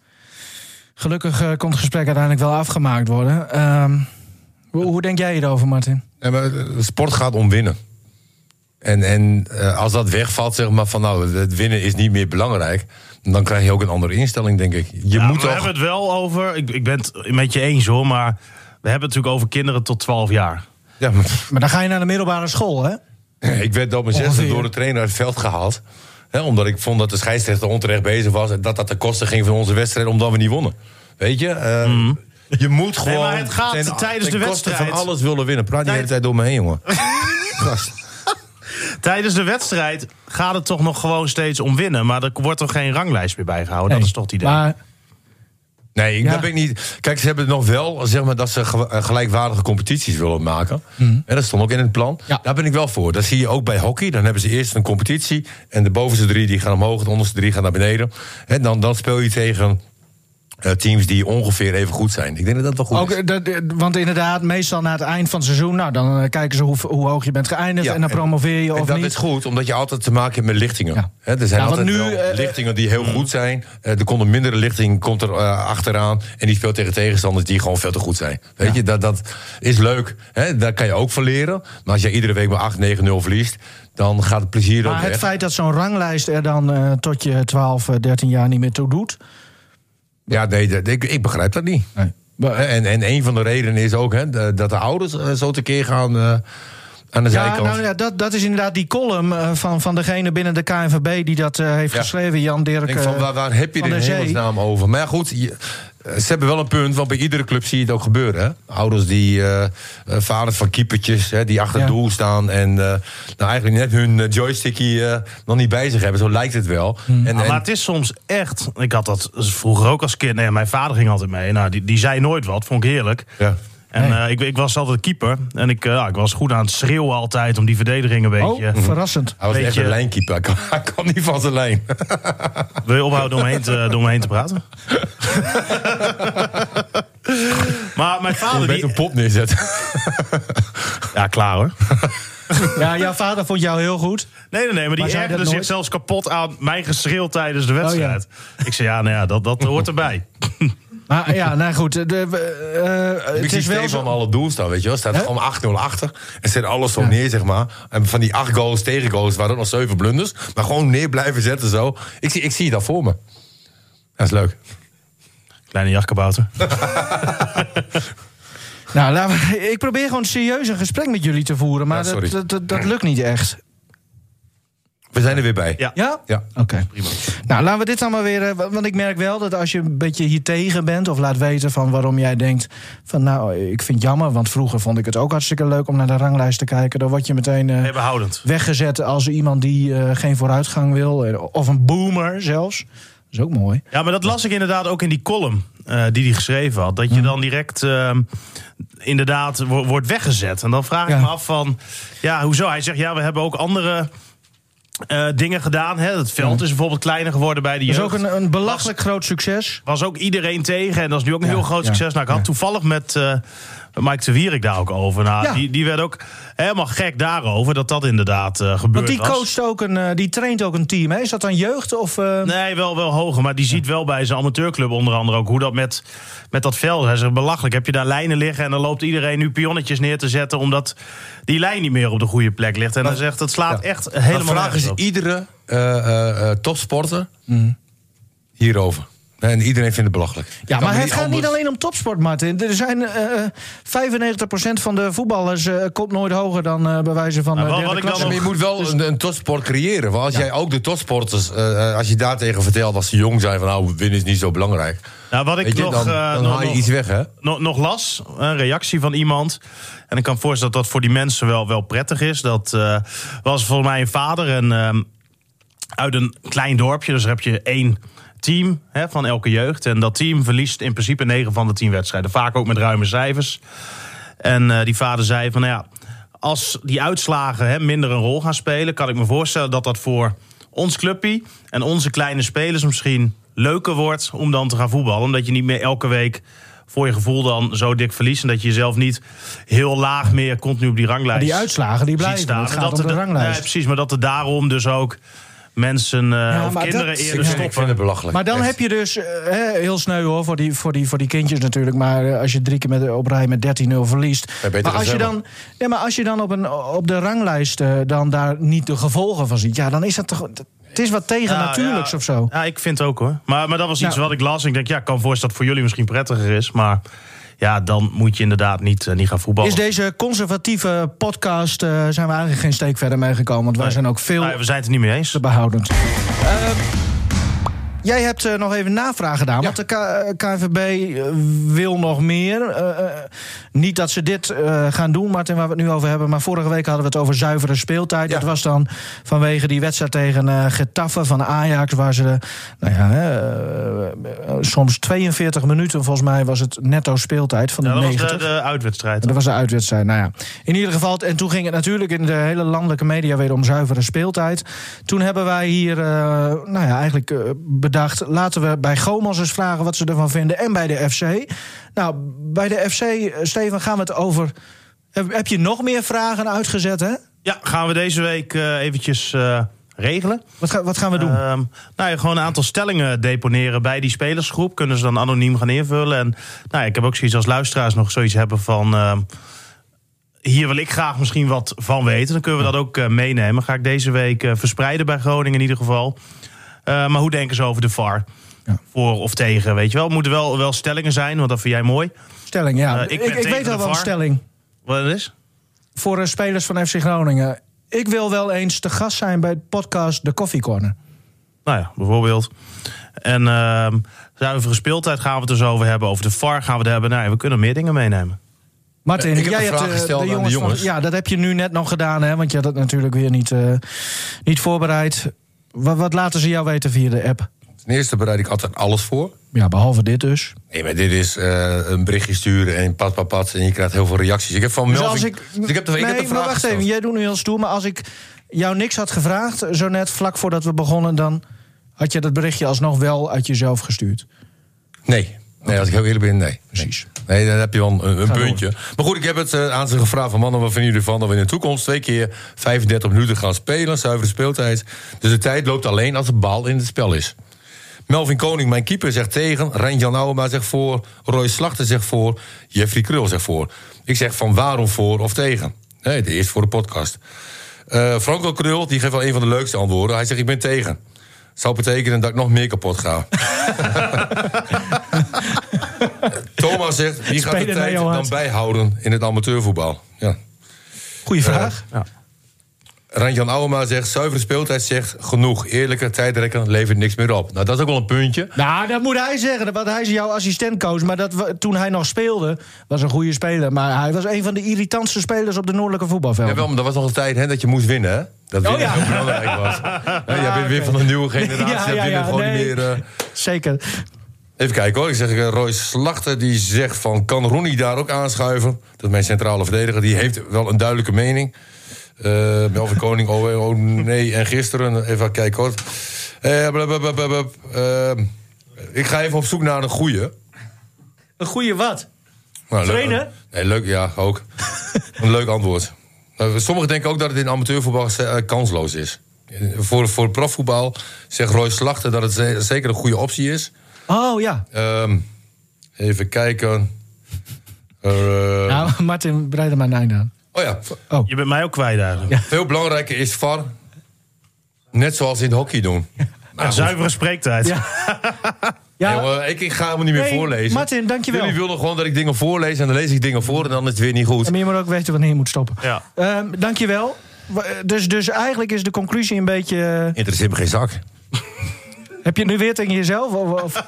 Speaker 2: Gelukkig uh, komt het gesprek uiteindelijk wel afgemaakt worden. Um, hoe, hoe denk jij hierover, Martin?
Speaker 3: Ja, maar de sport gaat om winnen. En, en uh, als dat wegvalt, zeg maar, van nou, het winnen is niet meer belangrijk, dan krijg je ook een andere instelling, denk ik. Je
Speaker 4: ja,
Speaker 3: moet
Speaker 4: we
Speaker 3: toch...
Speaker 4: hebben het wel over, ik, ik ben het met je eens hoor, maar we hebben het natuurlijk over kinderen tot twaalf jaar.
Speaker 3: Ja, maar...
Speaker 2: maar dan ga je naar de middelbare school, hè?
Speaker 3: Ik werd op mijn zesde door de trainer uit het veld gehaald. Hè, omdat ik vond dat de scheidsrechter onterecht bezig was en dat dat de kosten ging van onze wedstrijd omdat we niet wonnen. Weet je? Uh, mm. Je moet gewoon...
Speaker 4: Nee, maar het gaat ten, tijdens de wedstrijd
Speaker 3: van alles willen winnen. Praat niet de hele tijd door me heen, jongen. Gast.
Speaker 4: Tijdens de wedstrijd gaat het toch nog gewoon steeds om winnen. Maar er wordt toch geen ranglijst meer bijgehouden? Nee, dat is toch het idee?
Speaker 2: Maar...
Speaker 3: Nee, ja. dat ben ik niet. Kijk, ze hebben nog wel, zeg maar, dat ze gelijkwaardige competities willen maken. Mm. En dat stond ook in het plan. Ja. Daar ben ik wel voor. Dat zie je ook bij hockey. Dan hebben ze eerst een competitie. En de bovenste drie die gaan omhoog, de onderste drie gaan naar beneden. En dan, dan speel je tegen uh, teams die ongeveer even goed zijn. Ik denk dat dat wel goed
Speaker 2: ook,
Speaker 3: is.
Speaker 2: Dat, want inderdaad, meestal na het eind van het seizoen, nou, dan uh, kijken ze hoe, hoe hoog je bent geëindigd. Ja, en dan en, promoveer je of niet.
Speaker 3: En dat is goed, omdat je altijd te maken hebt met lichtingen. Ja. He, er zijn ja, altijd nu, wel uh, lichtingen die heel uh, goed zijn. Uh, er komt een mindere lichting komt er uh, achteraan. En die speelt tegen tegenstanders die gewoon veel te goed zijn. Weet ja. je, dat, dat is leuk. He, daar kan je ook van leren. Maar als je iedere week maar acht negen nul verliest, dan gaat het plezier
Speaker 2: maar
Speaker 3: ook weg.
Speaker 2: Het feit dat zo'n ranglijst er dan uh, tot je twaalf, dertien jaar niet meer toe doet.
Speaker 3: Ja, nee, dat, ik, ik begrijp dat niet. Nee. En, en een van de redenen is ook hè, de, dat de ouders uh, zo tekeer gaan uh, aan de
Speaker 2: ja,
Speaker 3: zijkant.
Speaker 2: Nou ja, dat, dat is inderdaad die column uh, van, van degene binnen de K N V B die dat uh, heeft ja. geschreven, Jan Dirk.
Speaker 3: Denk van, waar, waar heb je de hemelsnaam over? Maar ja, goed, je, ze hebben wel een punt, want bij iedere club zie je het ook gebeuren. Hè? Ouders die, uh, vaders van keepertjes, hè, die achter het ja. doel staan en uh, nou eigenlijk net hun uh, joystickje uh, nog niet bij zich hebben. Zo lijkt het wel.
Speaker 4: Hmm.
Speaker 3: En,
Speaker 4: nou,
Speaker 3: en,
Speaker 4: maar het is soms echt, ik had dat vroeger ook als kind, nee, mijn vader ging altijd mee. Nou, die, die zei nooit wat, vond ik heerlijk.
Speaker 3: Ja.
Speaker 4: En nee. uh, ik, ik was altijd keeper. En ik, uh, ik was goed aan het schreeuwen altijd om die verdediging een beetje...
Speaker 2: Oh, verrassend.
Speaker 3: Hij was
Speaker 4: beetje,
Speaker 3: echt een lijnkeeper. Hij kwam, hij kwam niet van zijn lijn.
Speaker 4: Wil je ophouden om me heen te, door me heen te praten? Maar mijn vader...
Speaker 3: Je bent
Speaker 4: die...
Speaker 3: een pop neerzetten.
Speaker 4: Ja, klaar hoor.
Speaker 2: Ja, jouw vader vond jou heel goed.
Speaker 4: Nee, nee, nee, maar die
Speaker 2: Maar zei
Speaker 4: ergerde
Speaker 2: dat
Speaker 4: zich
Speaker 2: nooit?
Speaker 4: zelfs kapot aan mijn geschreeuw tijdens de wedstrijd. Ik zei, ja, nou ja, dat, dat hoort erbij.
Speaker 2: Maar ja, nou goed. De, uh,
Speaker 3: Ik
Speaker 2: het
Speaker 3: zie
Speaker 2: is wel
Speaker 3: Stefan
Speaker 2: zo.
Speaker 3: alle doel staan, weet je wel. Staat
Speaker 2: Hè?
Speaker 3: gewoon acht nul achter. En zet alles zo
Speaker 2: Ja.
Speaker 3: neer, zeg maar. En van die acht goals, tegengoals, waren er nog zeven blunders. Maar gewoon neer blijven zetten zo. Ik zie, ik zie dat voor me. Dat is leuk.
Speaker 4: Kleine jachtkabouter.
Speaker 2: Nou, laten we, ik probeer gewoon serieus een gesprek met jullie te voeren. Maar
Speaker 3: Ja, sorry.
Speaker 2: dat, dat, dat lukt niet echt.
Speaker 3: We zijn er weer bij.
Speaker 4: Ja.
Speaker 2: Ja?
Speaker 3: Ja.
Speaker 2: Oké.
Speaker 4: Prima.
Speaker 2: Nou, laten we dit dan maar weer... eh, Want ik merk wel dat als je een beetje hier tegen bent... of laat weten van waarom jij denkt... van nou, ik vind het jammer... want vroeger vond ik het ook hartstikke leuk om naar de ranglijst te kijken... dan word je meteen eh,
Speaker 4: Nee, behoudend.
Speaker 2: weggezet als iemand die eh, geen vooruitgang wil. eh, Of een boomer zelfs. Dat is ook mooi.
Speaker 4: Ja, maar dat las ik inderdaad ook in die column uh, die hij geschreven had. Dat je dan direct uh, inderdaad wo- wordt weggezet. En dan vraag
Speaker 2: Ja.
Speaker 4: ik me af van... Ja, hoezo? Hij zegt, ja, we hebben ook andere... Uh, dingen gedaan. Hè. Het veld is bijvoorbeeld kleiner geworden bij de
Speaker 2: Dat is
Speaker 4: jeugd.
Speaker 2: ook een, een belachelijk groot succes.
Speaker 4: Was ook iedereen tegen. En dat is nu ook een
Speaker 2: Ja,
Speaker 4: heel groot
Speaker 2: ja,
Speaker 4: succes. Nou, ik had
Speaker 2: ja.
Speaker 4: toevallig met uh, Mike de Wierik daar ook over. Nou,
Speaker 2: Ja.
Speaker 4: die, die werd ook helemaal gek daarover. Dat dat inderdaad uh, gebeurd
Speaker 2: Want die
Speaker 4: was.
Speaker 2: coacht ook een, uh, die traint ook een team. Hè? Is dat dan jeugd of... Uh...
Speaker 4: Nee, wel, wel hoger. Maar die ziet wel bij zijn amateurclub onder andere ook hoe dat met, met dat veld. Hij zegt, belachelijk. Heb je daar lijnen liggen en dan loopt iedereen nu pionnetjes neer te zetten... omdat die lijn niet meer op de goede plek ligt. En hij zegt, dat slaat
Speaker 3: Ja.
Speaker 4: echt helemaal
Speaker 3: De vraag
Speaker 4: nergens
Speaker 3: is
Speaker 4: op.
Speaker 3: iedere uh, uh, uh, topsporter hierover. En iedereen vindt het belachelijk.
Speaker 2: Ja,
Speaker 3: Kan
Speaker 2: maar
Speaker 3: me
Speaker 2: het gaat
Speaker 3: anders-
Speaker 2: niet alleen om topsport, Martin. Er zijn uh, vijfennegentig procent van de voetballers uh, komt nooit hoger dan uh, bij wijze van
Speaker 4: Nou,
Speaker 2: uh,
Speaker 4: wat-
Speaker 2: derde
Speaker 4: wat ik dan
Speaker 2: klasse.
Speaker 3: Ja, maar je moet wel een, een topsport creëren. Want als jij ook de topsporters, uh, als je daartegen vertelt als ze jong zijn van nou, winnen is niet zo belangrijk.
Speaker 4: Nou, wat ik
Speaker 3: Weet je,
Speaker 4: nog,
Speaker 3: dan,
Speaker 4: uh,
Speaker 3: dan
Speaker 4: nog,
Speaker 3: haal je
Speaker 4: nog-
Speaker 3: iets weg, hè?
Speaker 4: nog, nog las, een reactie van iemand. En ik kan me voorstellen dat dat voor die mensen wel, wel prettig is. Dat uh, was volgens mij een vader en, um, uit een klein dorpje. Dus daar heb je één team hè, van elke jeugd. En dat team verliest in principe negen van de tien wedstrijden. Vaak ook met ruime cijfers. En uh, die vader zei van, nou ja, als die uitslagen hè, minder een rol gaan spelen... kan ik me voorstellen dat dat voor ons clubje en onze kleine spelers misschien leuker wordt om dan te gaan voetballen. Omdat je niet meer elke week voor je gevoel dan zo dik verliest... en dat je jezelf niet heel laag meer continu op die ranglijst
Speaker 2: Die uitslagen die
Speaker 4: ziet
Speaker 2: blijven.
Speaker 4: staan.
Speaker 2: Het
Speaker 4: En
Speaker 2: gaat
Speaker 4: dat
Speaker 2: om de
Speaker 4: er-
Speaker 2: ranglijst.
Speaker 4: Nee, precies, maar dat er daarom dus ook mensen uh,
Speaker 2: Ja,
Speaker 4: of
Speaker 2: maar
Speaker 4: kinderen
Speaker 2: dat-
Speaker 4: eerder
Speaker 3: Ik vind, ik
Speaker 4: stoppen.
Speaker 3: vind het belachelijk.
Speaker 2: Maar dan
Speaker 3: Echt.
Speaker 2: heb je dus, uh, hè, heel sneu hoor, voor die, voor, die, voor die kindjes natuurlijk... maar uh, als je drie keer met, op rij met dertien nul verliest...
Speaker 3: Ja, beter
Speaker 2: maar, als je
Speaker 3: gezellig.
Speaker 2: dan, ja, maar als je dan op, een, op de ranglijst uh, dan daar niet de gevolgen van ziet... ja, dan is dat toch... Het is wat tegen
Speaker 4: Ja,
Speaker 2: natuurlijks
Speaker 4: ja.
Speaker 2: of zo.
Speaker 4: Ja, ik vind het ook hoor. Maar, maar dat was iets
Speaker 2: Nou.
Speaker 4: wat ik las. Ik denk, ja, ik kan me voorstellen dat het voor jullie misschien prettiger is. Maar ja, dan moet je inderdaad niet, uh, niet gaan voetballen.
Speaker 2: Is deze conservatieve podcast... Uh, zijn we eigenlijk geen steek verder meegekomen... want wij
Speaker 4: Nee.
Speaker 2: zijn ook veel
Speaker 4: Nou ja, we zijn het er niet mee eens.
Speaker 2: te behoudend. Uh, Jij hebt uh, nog even navraag gedaan, want de K- KNVB uh, wil nog meer. Uh, uh, niet dat ze dit uh, gaan doen, Martin, waar we het nu over hebben... maar vorige week hadden we het over zuivere speeltijd.
Speaker 3: Ja.
Speaker 2: Dat was dan vanwege die wedstrijd tegen uh, Getafe van Ajax... waar ze, uh, nou ja, uh, uh, soms tweeënveertig minuten, volgens mij was het netto speeltijd van de
Speaker 4: Ja, dat was
Speaker 2: negentig.
Speaker 4: de, de uitwedstrijd.
Speaker 2: Dat was de uitwedstrijd, nou ja. In ieder geval, en toen ging het natuurlijk in de hele landelijke media... weer om zuivere speeltijd. Toen hebben wij hier, uh, nou ja, eigenlijk uh, bedacht... laten we bij Gomos eens vragen wat ze ervan vinden... en bij de F C. Nou, bij de F C, uh, Steven, gaan we het over... Heb, heb je nog meer vragen uitgezet, hè?
Speaker 4: Ja, gaan we deze week uh, eventjes uh, regelen.
Speaker 2: Wat, ga, wat gaan we doen?
Speaker 4: Uh, nou ja, gewoon een aantal stellingen deponeren bij die spelersgroep. Kunnen ze dan anoniem gaan invullen. En nou ja, ik heb ook zoiets als luisteraars nog zoiets hebben van... Uh, hier wil ik graag misschien wat van weten. Dan kunnen we dat ook uh, meenemen. Ga ik deze week uh, verspreiden bij Groningen in ieder geval. Uh, maar hoe denken ze over de V A R?
Speaker 2: Ja.
Speaker 4: Voor of tegen, weet je wel. Het moeten wel, wel stellingen zijn, want dat vind jij mooi.
Speaker 2: Stelling, ja.
Speaker 4: uh, ik
Speaker 2: ik
Speaker 4: ben
Speaker 2: ik,
Speaker 4: tegen
Speaker 2: weet
Speaker 4: de
Speaker 2: al wel
Speaker 4: V A
Speaker 2: een
Speaker 4: R.
Speaker 2: stelling.
Speaker 4: Wat het is?
Speaker 2: Voor uh, spelers van F C Groningen. Ik wil wel eens te gast zijn bij het podcast De Coffee Corner.
Speaker 4: Nou ja, bijvoorbeeld. En uh, zuivere speeltijd gaan we het dus over hebben. Over de V A R gaan we het hebben. Nou ja, we kunnen meer dingen meenemen.
Speaker 2: Martin,
Speaker 3: Ik heb
Speaker 2: jij
Speaker 3: een
Speaker 2: hebt
Speaker 3: vraag
Speaker 2: uh,
Speaker 3: gesteld
Speaker 2: de
Speaker 3: aan de
Speaker 2: jongens,
Speaker 3: jongens.
Speaker 2: Van, ja, dat heb je nu net nog gedaan, hè? Want je had het natuurlijk weer niet, uh, niet voorbereid. Wat, wat laten ze jou weten via de app?
Speaker 3: Ten eerste bereid ik altijd alles voor.
Speaker 2: Ja, behalve dit dus.
Speaker 3: Nee, maar dit is uh, een berichtje sturen en pat, pat, pat. En je krijgt heel veel reacties. Ik heb van
Speaker 2: Dus
Speaker 3: Melvin...
Speaker 2: als ik,
Speaker 3: dus ik heb de, ik
Speaker 2: nee,
Speaker 3: heb de
Speaker 2: maar
Speaker 3: vraag
Speaker 2: wacht
Speaker 3: gesteld.
Speaker 2: even. Jij doet nu heel stoer, maar als ik jou niks had gevraagd, zo net vlak voordat we begonnen, dan had je dat berichtje alsnog wel uit jezelf gestuurd.
Speaker 3: Nee. Nee, als ik heel eerlijk ben, nee.
Speaker 2: Precies.
Speaker 3: Nee, nee dan heb je wel een, een
Speaker 2: Ga
Speaker 3: puntje. Maar goed, ik heb het uh, aan ze gevraagd van... mannen, wat vinden jullie ervan dat we in de toekomst... twee keer vijfendertig minuten gaan spelen, zuivere speeltijd. Dus de tijd loopt alleen als de bal in het spel is. Melvin Koning, mijn keeper, zegt tegen. Rijn-Jan Ouwema zegt voor. Roy Slachter zegt voor. Jeffrey Krul zegt voor. Ik zeg van waarom voor of tegen? Nee, de eerste voor de podcast. Uh, Franco Krul, die geeft wel een van de leukste antwoorden. Hij zegt, ik ben tegen. Zou betekenen dat ik nog meer kapot ga. Thomas zegt, wie gaat de tijd dan bijhouden in het amateurvoetbal? Ja.
Speaker 2: Goeie vraag.
Speaker 3: Uh, ja. Rijn-Jan Ouwema zegt, zuivere speeltijd zegt genoeg. Eerlijke tijdrekken levert niks meer op. Nou, dat is ook wel een puntje.
Speaker 2: Nou, dat moet hij zeggen, want hij is jouw assistentcoach. Maar dat, toen hij nog speelde, was een goede speler. Maar hij was een van de irritantste spelers op de noordelijke voetbalvelden.
Speaker 3: Ja, wel, maar dat was nog een tijd hè, dat je moest winnen, hè? Dat winnen oh, ja. heel belangrijk was. Ja, jij bent okay. weer van een nieuwe generatie. Ja, ja, ja, gewoon nee. niet meer... Uh...
Speaker 2: Zeker.
Speaker 3: Even kijken hoor. Ik zeg, uh, Roy Slachter die zegt van... kan Ronnie daar ook aanschuiven? Dat is mijn centrale verdediger. Die heeft wel een duidelijke mening. Uh, Melvin Koning, oh, oh nee, en gisteren... Even kijken hoor. Uh, blablabla, uh, ik ga even op zoek naar een goeie.
Speaker 2: Een goeie wat?
Speaker 3: Nou,
Speaker 2: Trainen?
Speaker 3: Leuk, nee, leuk, ja, ook. Een leuk antwoord. Uh, sommigen denken ook dat het in amateurvoetbal uh, kansloos is. Voor, voor profvoetbal zegt Roy Slachter dat het ze- zeker een goede optie is.
Speaker 2: Oh, ja.
Speaker 3: Um, even kijken. Uh,
Speaker 2: nou, Martin, breid er maar een einde aan.
Speaker 3: Oh ja.
Speaker 4: Oh. Je bent mij ook kwijt eigenlijk.
Speaker 3: Ja. Veel belangrijker is V A R. Net zoals in het hockey doen.
Speaker 4: Ja, nou, zuivere spreektijd.
Speaker 2: Ja. Ja.
Speaker 3: Nee, jongen, ik, ik ga hem niet meer
Speaker 2: hey,
Speaker 3: voorlezen.
Speaker 2: Martin, dankjewel.
Speaker 3: Jullie wilden gewoon dat ik dingen voorlees en dan lees ik dingen voor en dan is het weer niet goed.
Speaker 2: En maar je moet ook weten wanneer je moet stoppen.
Speaker 4: Ja.
Speaker 2: Um, dankjewel. Dus, dus eigenlijk is de conclusie een beetje...
Speaker 3: Interesseert me geen zak.
Speaker 2: Heb je het nu weer tegen jezelf? Of, of?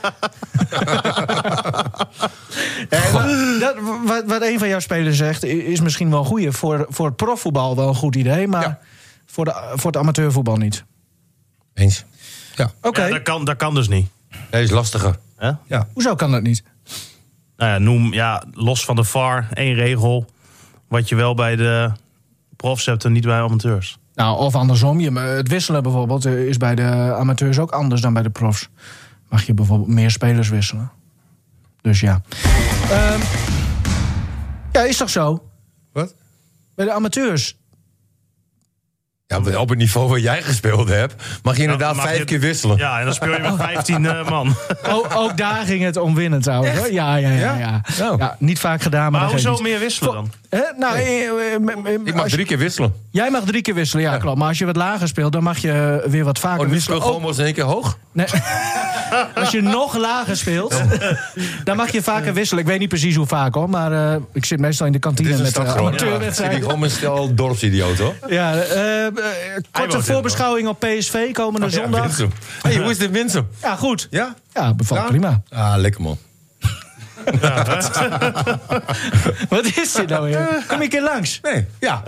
Speaker 2: eh, dat, wat, wat een van jouw spelers zegt, is misschien wel een goeie. Voor, voor het profvoetbal wel een goed idee, maar ja. voor, de, voor het amateurvoetbal niet.
Speaker 3: Eens. Ja.
Speaker 2: Oké. Okay.
Speaker 4: Ja, dat, kan, dat kan dus niet.
Speaker 3: Dat is lastiger.
Speaker 4: Huh?
Speaker 3: Ja.
Speaker 2: Hoezo kan dat niet?
Speaker 4: Nou ja, noem, ja, los van de V A R, één regel. Wat je wel bij de profs hebt en niet bij amateurs.
Speaker 2: Nou, of andersom. Je, het wisselen bijvoorbeeld is bij de amateurs ook anders dan bij de profs. Mag je bijvoorbeeld meer spelers wisselen. Dus ja. Um, ja, is toch zo?
Speaker 3: Wat?
Speaker 2: Bij de amateurs.
Speaker 3: Ja, op het niveau waar jij gespeeld hebt, mag je inderdaad ja, mag vijf je, keer wisselen.
Speaker 4: Ja, en dan speel je met vijftien uh, man.
Speaker 2: Ook, ook daar ging het om winnen trouwens. Hoor. Ja, ja, ja. ja. ja. ja niet vaak gedaan. Maar,
Speaker 4: maar hoezo meer wisselen dan?
Speaker 2: Hè? Nou, nee.
Speaker 3: eh, Ik mag drie keer wisselen.
Speaker 2: Jij mag drie keer wisselen, ja, ja, klopt. Maar als je wat lager speelt, dan mag je weer wat vaker
Speaker 3: oh,
Speaker 2: wisselen.
Speaker 3: Oh, gewoon maar eens in één keer hoog?
Speaker 2: Nee. Als je nog lager speelt, dan mag je vaker wisselen. Ik weet niet precies hoe vaak, hoor. Maar uh, ik zit meestal in de kantine met uh, amateurwedstrijden.
Speaker 3: Ik gewoon een stel dorpsidioot, hoor.
Speaker 2: Ja, uh, uh, korte voorbeschouwing op P S V komende oh, ja, zondag.
Speaker 3: Winsum. Hey, hoe is dit Winsum?
Speaker 2: Ja, goed.
Speaker 3: Ja?
Speaker 2: Ja, bevalt
Speaker 3: ja?
Speaker 2: prima.
Speaker 3: Ah, lekker man.
Speaker 2: Ja. Wat is dit nou weer? Kom je een keer langs?
Speaker 3: Nee, ja.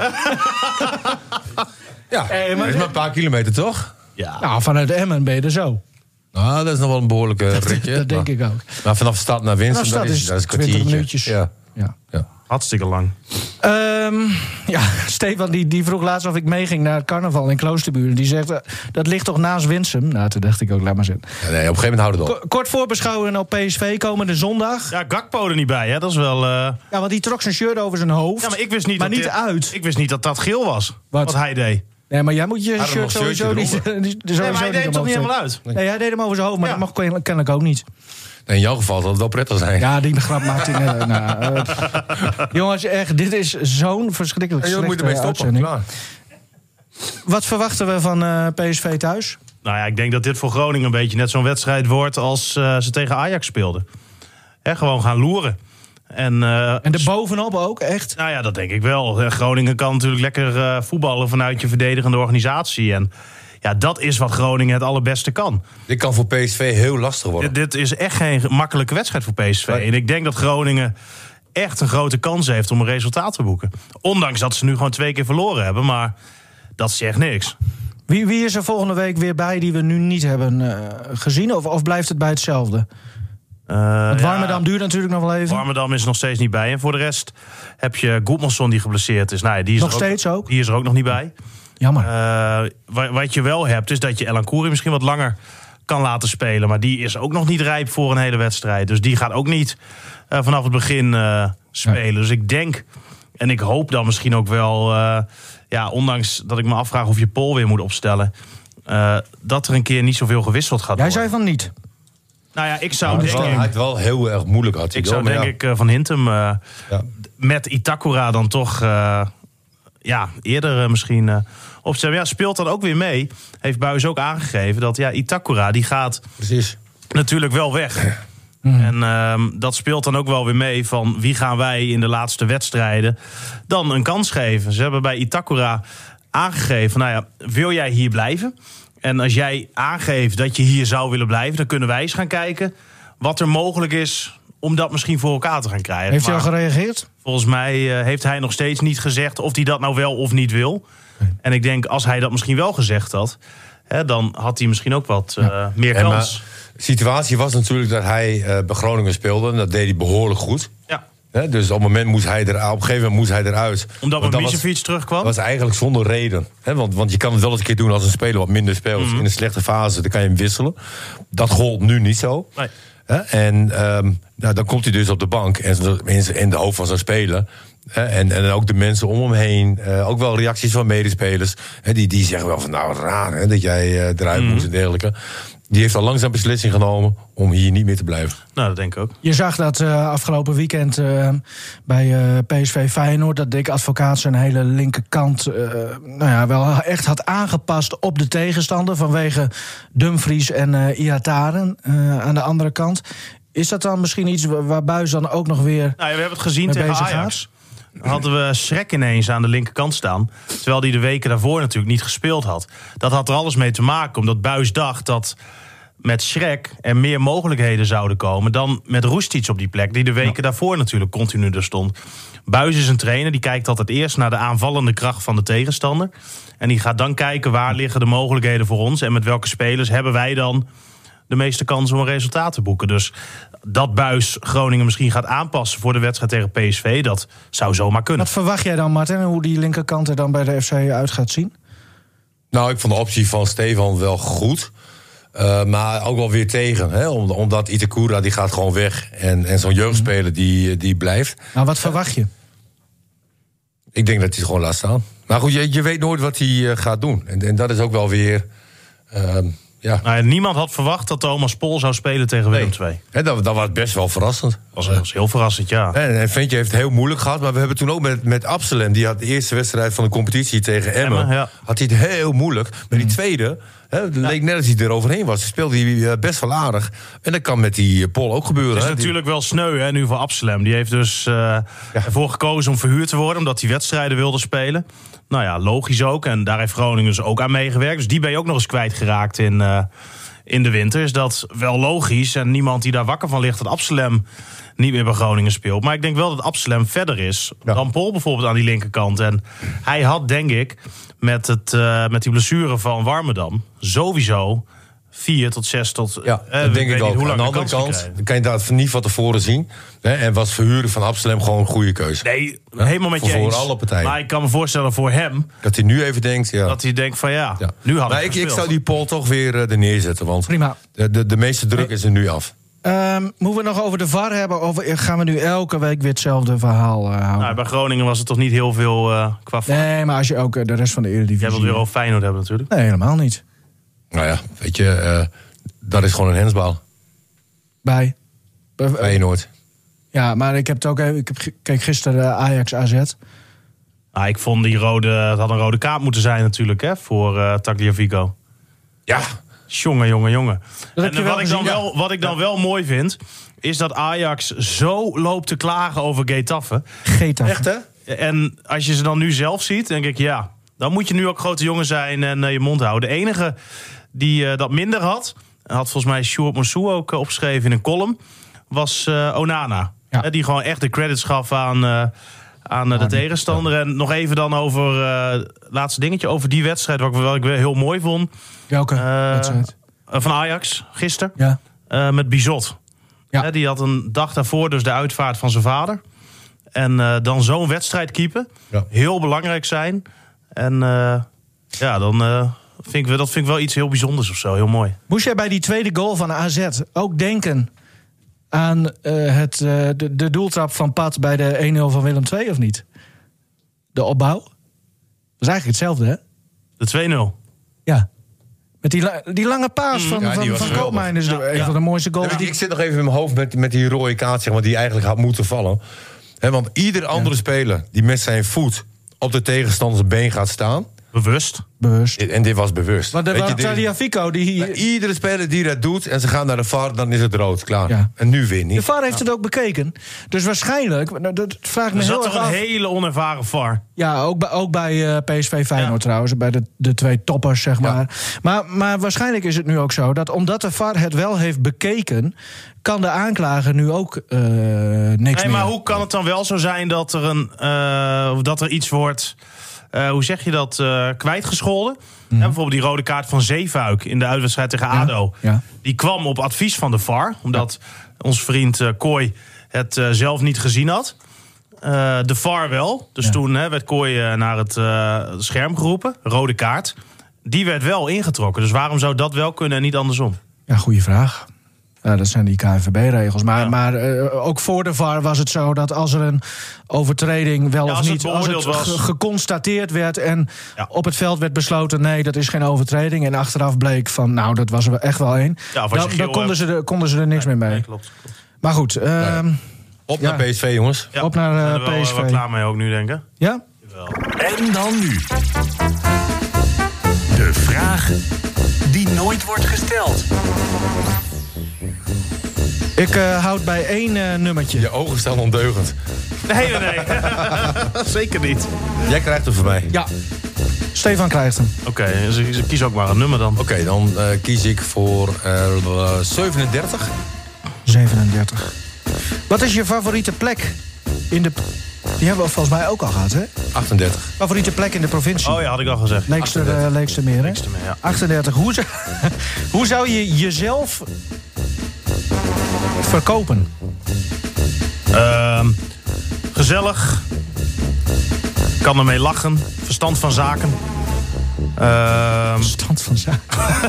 Speaker 3: Ja, hey, maar dat is maar een paar kilometer, toch?
Speaker 2: Ja. Nou, vanuit Emmen ben je er zo.
Speaker 3: Nou, dat is nog wel een behoorlijke ritje.
Speaker 2: Dat denk
Speaker 3: maar,
Speaker 2: ik ook.
Speaker 3: Maar vanaf stad naar Winsum,
Speaker 2: dat is,
Speaker 3: dat is een
Speaker 2: twintig minuutjes.
Speaker 3: Ja.
Speaker 2: Ja.
Speaker 3: Ja.
Speaker 4: Hartstikke lang.
Speaker 2: Um, ja, Stefan die, die vroeg laatst of ik meeging naar het carnaval in Kloosterburen. Die zegt, uh, dat ligt toch naast Winsum? Nou, toen dacht ik ook, laat maar zitten.
Speaker 3: Ja, nee, op een gegeven moment houden we het op.
Speaker 2: Kort voorbeschouwen op P S V komende zondag.
Speaker 4: Ja, Gakpo er niet bij, hè? Dat is wel... Uh...
Speaker 2: Ja, want die trok zijn shirt over zijn hoofd.
Speaker 4: Ja, maar ik wist niet,
Speaker 2: maar
Speaker 4: dat
Speaker 2: niet
Speaker 4: dit,
Speaker 2: uit.
Speaker 4: Ik wist niet dat dat geel was,
Speaker 2: wat,
Speaker 4: wat hij deed.
Speaker 2: Nee, maar jij moet je shirt sowieso niet... sowieso
Speaker 4: nee, maar hij deed hem toch niet helemaal uit?
Speaker 2: Nee, hij deed hem over zijn hoofd, maar ja. dat mag kennelijk ook niet.
Speaker 3: Nee, in jouw geval zal het wel prettig zijn.
Speaker 2: Ja, die grap maakt hij... Uh, nou, uh, jongens, echt, dit is zo'n verschrikkelijk
Speaker 3: ja,
Speaker 2: slechte
Speaker 3: moet
Speaker 2: uitzending. Wat verwachten we van uh, P S V thuis?
Speaker 4: Nou ja, ik denk dat dit voor Groningen een beetje net zo'n wedstrijd wordt als uh, ze tegen Ajax speelden. He, gewoon gaan loeren. En, uh,
Speaker 2: en er bovenop ook, echt?
Speaker 4: Nou ja, dat denk ik wel. Groningen kan natuurlijk lekker uh, voetballen vanuit je verdedigende organisatie. En ja, dat is wat Groningen het allerbeste kan.
Speaker 3: Dit kan voor P S V heel lastig worden.
Speaker 4: Dit, dit is echt geen makkelijke wedstrijd voor P S V. Nee. En ik denk dat Groningen echt een grote kans heeft om een resultaat te boeken. Ondanks dat ze nu gewoon twee keer verloren hebben. Maar dat zegt niks.
Speaker 2: Wie, wie is er volgende week weer bij die we nu niet hebben uh, gezien? Of, of blijft het bij hetzelfde? Uh, Want Warmerdam ja, duurt natuurlijk nog wel even.
Speaker 4: Warmerdam is er nog steeds niet bij. En voor de rest heb je Goedmanson die geblesseerd is. Nou ja, die is
Speaker 2: nog
Speaker 4: er
Speaker 2: steeds
Speaker 4: ook,
Speaker 2: ook?
Speaker 4: Die is er ook nog niet bij.
Speaker 2: Jammer.
Speaker 4: Uh, wat je wel hebt, is dat je Elan Kouri misschien wat langer kan laten spelen. Maar die is ook nog niet rijp voor een hele wedstrijd. Dus die gaat ook niet uh, vanaf het begin uh, spelen. Ja. Dus ik denk, en ik hoop dan misschien ook wel... Uh, ja, ondanks dat ik me afvraag of je Pol weer moet opstellen... Uh, dat er een keer niet zoveel gewisseld gaat
Speaker 2: Jij
Speaker 4: worden.
Speaker 2: Jij zei van niet.
Speaker 4: Nou ja, ik zou
Speaker 3: nou,
Speaker 4: denk
Speaker 3: wel,
Speaker 4: ik...
Speaker 3: Hij had wel heel erg moeilijk. Had hij
Speaker 4: ik
Speaker 3: wel,
Speaker 4: zou denk
Speaker 3: ja.
Speaker 4: ik uh, van Hintem uh,
Speaker 3: ja.
Speaker 4: met Itakura dan toch... Uh, ja, eerder uh, misschien... Uh, opstellen. Ja, speelt dan ook weer mee. Heeft Buijs ook aangegeven dat ja, Itakura die gaat
Speaker 3: Precies.
Speaker 4: natuurlijk wel weg. Mm. En uh, dat speelt dan ook wel weer mee van wie gaan wij in de laatste wedstrijden dan een kans geven. Ze hebben bij Itakura aangegeven, nou ja, wil jij hier blijven? En als jij aangeeft dat je hier zou willen blijven, dan kunnen wij eens gaan kijken wat er mogelijk is om dat misschien voor elkaar te gaan krijgen.
Speaker 2: Heeft hij
Speaker 4: maar
Speaker 2: al gereageerd?
Speaker 4: Volgens mij uh, heeft hij nog steeds niet gezegd of hij dat nou wel of niet wil. En ik denk, als hij dat misschien wel gezegd had... Hè, dan had hij misschien ook wat uh, ja. meer
Speaker 3: en
Speaker 4: kans.
Speaker 3: De situatie was natuurlijk dat hij uh, bij Groningen speelde. En dat deed hij behoorlijk goed.
Speaker 4: Ja.
Speaker 3: Hè, dus op, het moment moest hij er, op een gegeven moment moest hij eruit.
Speaker 4: Omdat Misevic terugkwam?
Speaker 3: Dat was eigenlijk zonder reden. Hè, want, want je kan het wel eens een keer doen als een speler wat minder speelt. Mm-hmm. In een slechte fase, dan kan je hem wisselen. Dat gold nu niet zo.
Speaker 4: Nee.
Speaker 3: Hè, en um, nou, dan komt hij dus op de bank. En in de hoofd van zijn speler... En, en ook de mensen om hem heen. Uh, ook wel reacties van medespelers. Hè, die, die zeggen wel van nou raar hè, dat jij uh, eruit mm. moest en dergelijke. Die heeft al langzaam beslissing genomen om hier niet meer te blijven.
Speaker 4: Nou, dat denk ik ook.
Speaker 2: Je zag dat uh, afgelopen weekend uh, bij uh, P S V Feyenoord... dat Dick Advocaat zijn hele linkerkant uh, nou ja, wel echt had aangepast op de tegenstander... vanwege Dumfries en uh, Iataren uh, aan de andere kant. Is dat dan misschien iets waar Buijs dan ook nog weer...
Speaker 4: Nou ja, we hebben het gezien tegen Ajax. Gaat? Hadden we Schrek ineens aan de linkerkant staan. Terwijl hij de weken daarvoor natuurlijk niet gespeeld had. Dat had er alles mee te maken, omdat Buijs dacht dat met Schrek er meer mogelijkheden zouden komen dan met Roestic op die plek, die de weken ja. daarvoor natuurlijk continu er stond. Buijs is een trainer, die kijkt altijd eerst naar de aanvallende kracht van de tegenstander. En die gaat dan kijken waar liggen de mogelijkheden voor ons en met welke spelers hebben wij dan de meeste kans om een resultaat te boeken. Dus dat Buijs Groningen misschien gaat aanpassen voor de wedstrijd tegen P S V, dat zou zomaar kunnen.
Speaker 2: Wat verwacht jij dan, Martin, hoe die linkerkant er dan bij de F C uit gaat zien?
Speaker 3: Nou, ik vond de optie van Stefan wel goed. Uh, maar ook wel weer tegen. Hè? Omdat Itakura die gaat gewoon weg. En, en zo'n jeugdspeler die, die blijft.
Speaker 2: Nou, wat verwacht je?
Speaker 3: Ik denk dat hij het gewoon laat staan. Maar goed, je, je weet nooit wat hij uh, gaat doen. En, en dat is ook wel weer... Uh, Ja.
Speaker 4: Nou, niemand had verwacht dat Thomas Pol zou spelen tegen Willem twee.
Speaker 3: Nee. He, dat, dat was best wel verrassend.
Speaker 4: Dat was, dat was heel verrassend, ja.
Speaker 3: En, en Ventje heeft het heel moeilijk gehad. Maar we hebben toen ook met, met Absalem... die had de eerste wedstrijd van de competitie tegen Emmen... Emmen ja. had hij het heel moeilijk. Maar die tweede, he, het leek ja. net als hij er overheen was. Speelde hij best wel aardig. En dat kan met die Pol ook gebeuren.
Speaker 4: Het is
Speaker 3: he.
Speaker 4: natuurlijk wel sneu hè, nu voor Absalem. Die heeft dus uh, ja. ervoor gekozen om verhuurd te worden... omdat hij wedstrijden wilde spelen. Nou ja, logisch ook. En daar heeft Groningen dus ook aan meegewerkt. Dus die ben je ook nog eens kwijtgeraakt in... Uh, in de winter is dat wel logisch. En niemand die daar wakker van ligt dat Absalem niet meer bij Groningen speelt. Maar ik denk wel dat Absalem verder is ja. dan Pol bijvoorbeeld aan die linkerkant. En hij had, denk ik, met, het, uh, met die blessure van Warmerdam... sowieso vier tot zes tot...
Speaker 3: Ja,
Speaker 4: eh,
Speaker 3: dat denk ik ook.
Speaker 4: Aan
Speaker 3: de andere kant kan je dat niet van tevoren zien. Hè, en was verhuren van Absalem gewoon een goede keuze.
Speaker 4: Nee, helemaal met je
Speaker 3: voor
Speaker 4: eens.
Speaker 3: Voor alle partijen.
Speaker 4: Maar ik kan me voorstellen voor hem...
Speaker 3: dat hij nu even denkt... Ja.
Speaker 4: dat hij denkt van ja, ja. nu had
Speaker 3: maar
Speaker 4: ik
Speaker 3: ik, ik zou die Pol toch weer uh, er neerzetten. Want
Speaker 2: Prima.
Speaker 3: De, de, de meeste druk
Speaker 2: hey.
Speaker 3: is er nu af.
Speaker 2: Um, moeten we nog over de V A R hebben? Of gaan we nu elke week weer hetzelfde verhaal uh, houden?
Speaker 4: Nou, bij Groningen was het toch niet heel veel uh, qua V A R?
Speaker 2: Nee, maar als je ook uh, de rest van de Eredivisie...
Speaker 4: Jij wilt weer over Feyenoord hebben natuurlijk.
Speaker 2: Nee, helemaal niet.
Speaker 3: Nou ja, weet je... Uh, dat is gewoon een hensbal.
Speaker 2: Bij? Bij
Speaker 3: Feyenoord.
Speaker 2: Ja, maar ik heb het ook even... Ik heb, keek gisteren uh, Ajax A Z.
Speaker 4: Nou, ik vond die rode... Het had een rode kaart moeten zijn natuurlijk, hè, voor uh, Tagliafico.
Speaker 3: Ja.
Speaker 4: Jongen, jongen, jongen.
Speaker 2: Dat
Speaker 4: en
Speaker 2: heb je
Speaker 4: wat,
Speaker 2: wel
Speaker 4: ik dan
Speaker 2: gezien,
Speaker 4: wel, wat ik dan ja. wel mooi vind... is dat Ajax zo loopt te klagen over Getafe.
Speaker 2: Getafe.
Speaker 3: Echt, hè?
Speaker 4: En als je ze dan nu zelf ziet, denk ik... ja, dan moet je nu ook grote jongen zijn en uh, je mond houden. De enige die uh, dat minder had... had volgens mij Sjoerd Moussou ook uh, opgeschreven in een column... was uh, Onana. Ja. Uh, die gewoon echt de credits gaf aan... Uh, aan uh, de tegenstander. Ja. En nog even dan over uh, laatste dingetje over die wedstrijd... wat ik wel ik heel mooi vond.
Speaker 2: Welke uh, wedstrijd?
Speaker 4: Van Ajax, gisteren.
Speaker 2: Ja. Uh,
Speaker 4: met Bizot.
Speaker 2: Ja.
Speaker 4: Uh, die had een dag daarvoor dus de uitvaart van zijn vader. En uh, dan zo'n wedstrijd keepen. Ja. Heel belangrijk zijn. En uh, ja, dan uh, vind ik, dat vind ik wel iets heel bijzonders of zo. Heel mooi.
Speaker 2: Moest jij bij die tweede goal van A Z ook denken aan uh, het, uh, de, de doeltrap van Pat bij de een nul van Willem twee of niet? De opbouw? Dat is eigenlijk hetzelfde, hè?
Speaker 4: De twee nul.
Speaker 2: Ja. Met die, la- die lange paas van,
Speaker 3: Ja,
Speaker 2: van,
Speaker 3: die was
Speaker 2: van
Speaker 3: geweldig.
Speaker 2: Koopmijn is de,
Speaker 4: Ja,
Speaker 2: een
Speaker 4: ja.
Speaker 2: van de mooiste goals.
Speaker 3: Ja,
Speaker 2: die...
Speaker 3: ik zit nog even in mijn hoofd met, met die rode kaart, zeg maar, die eigenlijk had moeten vallen. He, want ieder andere speler die met zijn voet op de tegenstanders been gaat staan.
Speaker 4: Bewust.
Speaker 2: Bewust.
Speaker 3: En dit was bewust.
Speaker 2: Maar er
Speaker 3: Weet je,
Speaker 2: was
Speaker 3: dit-
Speaker 2: Tagliafico die hier...
Speaker 3: bij iedere speler die dat doet en ze gaan naar de V A R, dan is het rood, klaar.
Speaker 2: Ja.
Speaker 3: En nu weer
Speaker 2: De
Speaker 3: niet.
Speaker 2: V A R heeft het ook bekeken. Dus waarschijnlijk, nou, dat vraag ik me
Speaker 4: Er
Speaker 2: heel
Speaker 4: zat
Speaker 2: erg
Speaker 4: toch een
Speaker 2: af.
Speaker 4: hele onervaren V A R.
Speaker 2: Ja, ook bij, ook bij uh, P S V Feyenoord
Speaker 4: Ja.
Speaker 2: trouwens. Bij de, de twee toppers, zeg
Speaker 3: Ja.
Speaker 2: maar. maar. Maar waarschijnlijk is het nu ook zo dat omdat de V A R het wel heeft bekeken, kan de aanklager nu ook uh, niks
Speaker 4: Nee,
Speaker 2: meer.
Speaker 4: maar hoe kan het dan wel zo zijn dat er, een, uh, dat er iets wordt... Uh, hoe zeg je dat? Uh, kwijtgescholden?
Speaker 2: Mm.
Speaker 4: Ja, bijvoorbeeld die rode kaart van Zeefuik in de uitwedstrijd tegen ADO.
Speaker 2: Ja.
Speaker 4: Die kwam op advies van de V A R. Omdat onze vriend uh, Kooi het uh, zelf niet gezien had. Uh, de V A R wel. Dus
Speaker 2: Ja.
Speaker 4: toen hè, werd Kooi uh, naar het uh, scherm geroepen. Rode kaart. Die werd wel ingetrokken. Dus waarom zou dat wel kunnen en niet andersom?
Speaker 2: Ja, goede vraag. Ja, dat zijn die K N V B-regels. Maar,
Speaker 4: Ja.
Speaker 2: maar uh, ook voor de V A R was het zo dat als er een overtreding wel
Speaker 4: Ja,
Speaker 2: of
Speaker 4: als het
Speaker 2: niet... als het
Speaker 4: beoordeeld was.
Speaker 2: ge- geconstateerd werd en
Speaker 4: Ja.
Speaker 2: op het veld werd besloten... nee, dat is geen overtreding. En achteraf bleek van, nou, dat was er echt wel één.
Speaker 4: Ja, of als je
Speaker 2: dan
Speaker 4: geel
Speaker 2: dan konden,
Speaker 4: hebt.
Speaker 2: ze er, konden ze er niks meer mee.
Speaker 4: Nee, klopt. klopt.
Speaker 2: Maar goed, uh,
Speaker 3: Op
Speaker 2: Ja.
Speaker 3: naar P S V, jongens.
Speaker 4: Ja,
Speaker 2: Op naar, uh,
Speaker 4: we zijn er wel,
Speaker 2: P S V.
Speaker 4: wel klaar mee ook nu, denk ik.
Speaker 2: ja?
Speaker 1: En dan nu. De vraag die nooit wordt gesteld.
Speaker 2: Ik uh, houd bij één uh, nummertje.
Speaker 3: Je ogen staan ondeugend.
Speaker 4: Nee, nee, nee. Zeker niet.
Speaker 3: Jij krijgt hem voor mij.
Speaker 2: Ja. Stefan krijgt hem.
Speaker 4: Oké, okay, dus ik kies ook maar een nummer dan.
Speaker 3: Oké, okay, dan uh, kies ik voor uh, zevenendertig.
Speaker 2: zevenendertig. Wat is je favoriete plek in de... Die hebben we volgens mij ook al gehad, hè?
Speaker 3: achtendertig.
Speaker 2: Favoriete plek in de provincie?
Speaker 4: Oh ja, had ik al gezegd.
Speaker 2: Leekster, uh, Leekstermeer, hè?
Speaker 4: Leekstermeer, ja.
Speaker 2: achtendertig. Hoe zou, hoe zou je jezelf verkopen?
Speaker 4: Uh, gezellig. Kan ermee lachen. Verstand van zaken. Uh,
Speaker 2: Stand van zaken.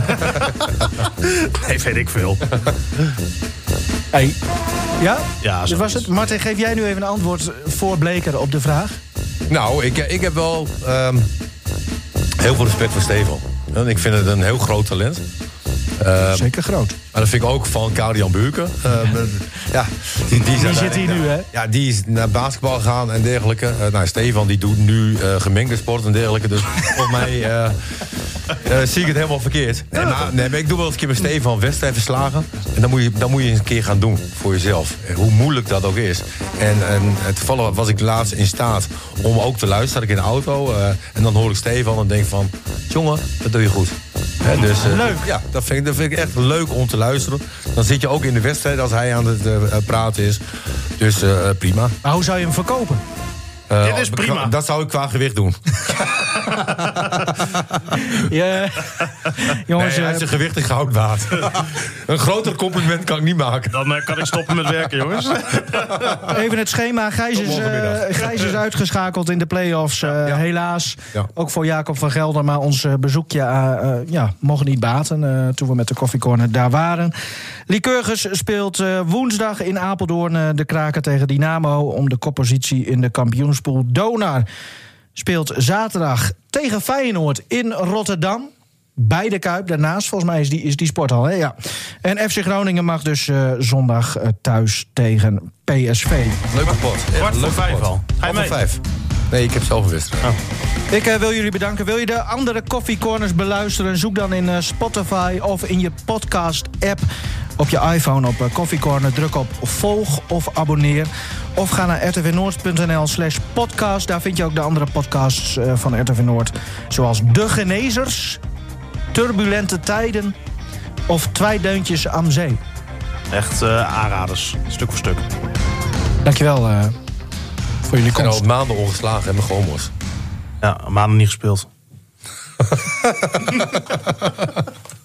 Speaker 4: nee, weet ik veel.
Speaker 2: Hey. Ja?
Speaker 4: Ja,
Speaker 2: Dit was het. Martin, geef jij nu even een antwoord voor Bleker op de vraag?
Speaker 3: Nou, ik, ik heb wel um, heel veel respect voor Stefan. En ik vind het een heel groot talent. Uh,
Speaker 2: Zeker groot.
Speaker 3: Maar dat vind ik ook van Karian Buurken. Uh, ja, die, die,
Speaker 2: die zit hier nu, hè?
Speaker 3: Ja, die is naar basketbal gegaan en dergelijke. Uh, nou, Stefan die doet nu uh, gemengde sport en dergelijke. Dus volgens mij uh, uh, zie ik het helemaal verkeerd. Nee, maar, nee, maar ik doe wel eens een keer met Stefan wedstrijd verslagen. En dan moet, je, dan moet je eens een keer gaan doen voor jezelf. Hoe moeilijk dat ook is. En, en toevallig was ik laatst in staat om ook te luisteren. Ik in de auto. Uh, en dan hoor ik Stefan en denk van... Jongen, dat doe je goed. He, dus, uh,
Speaker 2: leuk.
Speaker 3: Ja, dat vind, ik, dat vind ik echt leuk om te luisteren. Dan zit je ook in de wedstrijd als hij aan het uh, praten is. Dus uh, prima.
Speaker 2: Maar hoe zou je hem verkopen?
Speaker 3: Uh,
Speaker 4: Dit is prima.
Speaker 3: Dat zou ik qua gewicht doen.
Speaker 2: Ja. Jongens,
Speaker 3: Nee, hij is zijn gewicht in goud waard. Een groter compliment kan ik niet maken.
Speaker 4: Dan uh, kan ik stoppen met werken, jongens.
Speaker 2: even het schema. Gijs is, uh, Gijs is uitgeschakeld in de play-offs. Uh,
Speaker 3: Ja.
Speaker 2: Helaas.
Speaker 3: Ja.
Speaker 2: Ook voor Jacob van Gelder. Maar ons uh, bezoekje uh, uh, ja, mocht niet baten. Uh, toen we met de koffiecorner daar waren. Lycurgus speelt uh, woensdag in Apeldoorn uh, de kraker tegen Dynamo. Om de koppositie in de kampioenspool. Donar speelt zaterdag tegen Feyenoord in Rotterdam. Bij de Kuip, daarnaast. Volgens mij is die, is die sporthal, hè? Ja. En F C Groningen mag dus uh, zondag uh, thuis tegen P S V.
Speaker 3: Leuke pot. Echt
Speaker 4: Kwart voor
Speaker 3: leuke
Speaker 4: vijf
Speaker 3: pot.
Speaker 4: al. Ga je
Speaker 3: Kwart voor
Speaker 4: mee?
Speaker 3: vijf. Nee, ik heb zelf een wedstrijd.
Speaker 4: Oh.
Speaker 2: Ik uh, wil jullie bedanken. Wil je de andere koffiecorners beluisteren? Zoek dan in uh, Spotify of in je podcast-app op je iPhone op uh, Koffiecorner. Druk op volg of abonneer. Of ga naar r t v noord punt n l slash podcast. Daar vind je ook de andere podcasts uh, van R T V Noord. Zoals De Genezers, Turbulente Tijden of Twee Deuntjes aan Zee.
Speaker 4: Echt uh, aanraders. Stuk voor stuk.
Speaker 2: Dankjewel uh, voor jullie
Speaker 3: Ik ben al
Speaker 2: komst.
Speaker 3: maanden ongeslagen en mijn gewoon
Speaker 4: Ja, maanden niet gespeeld.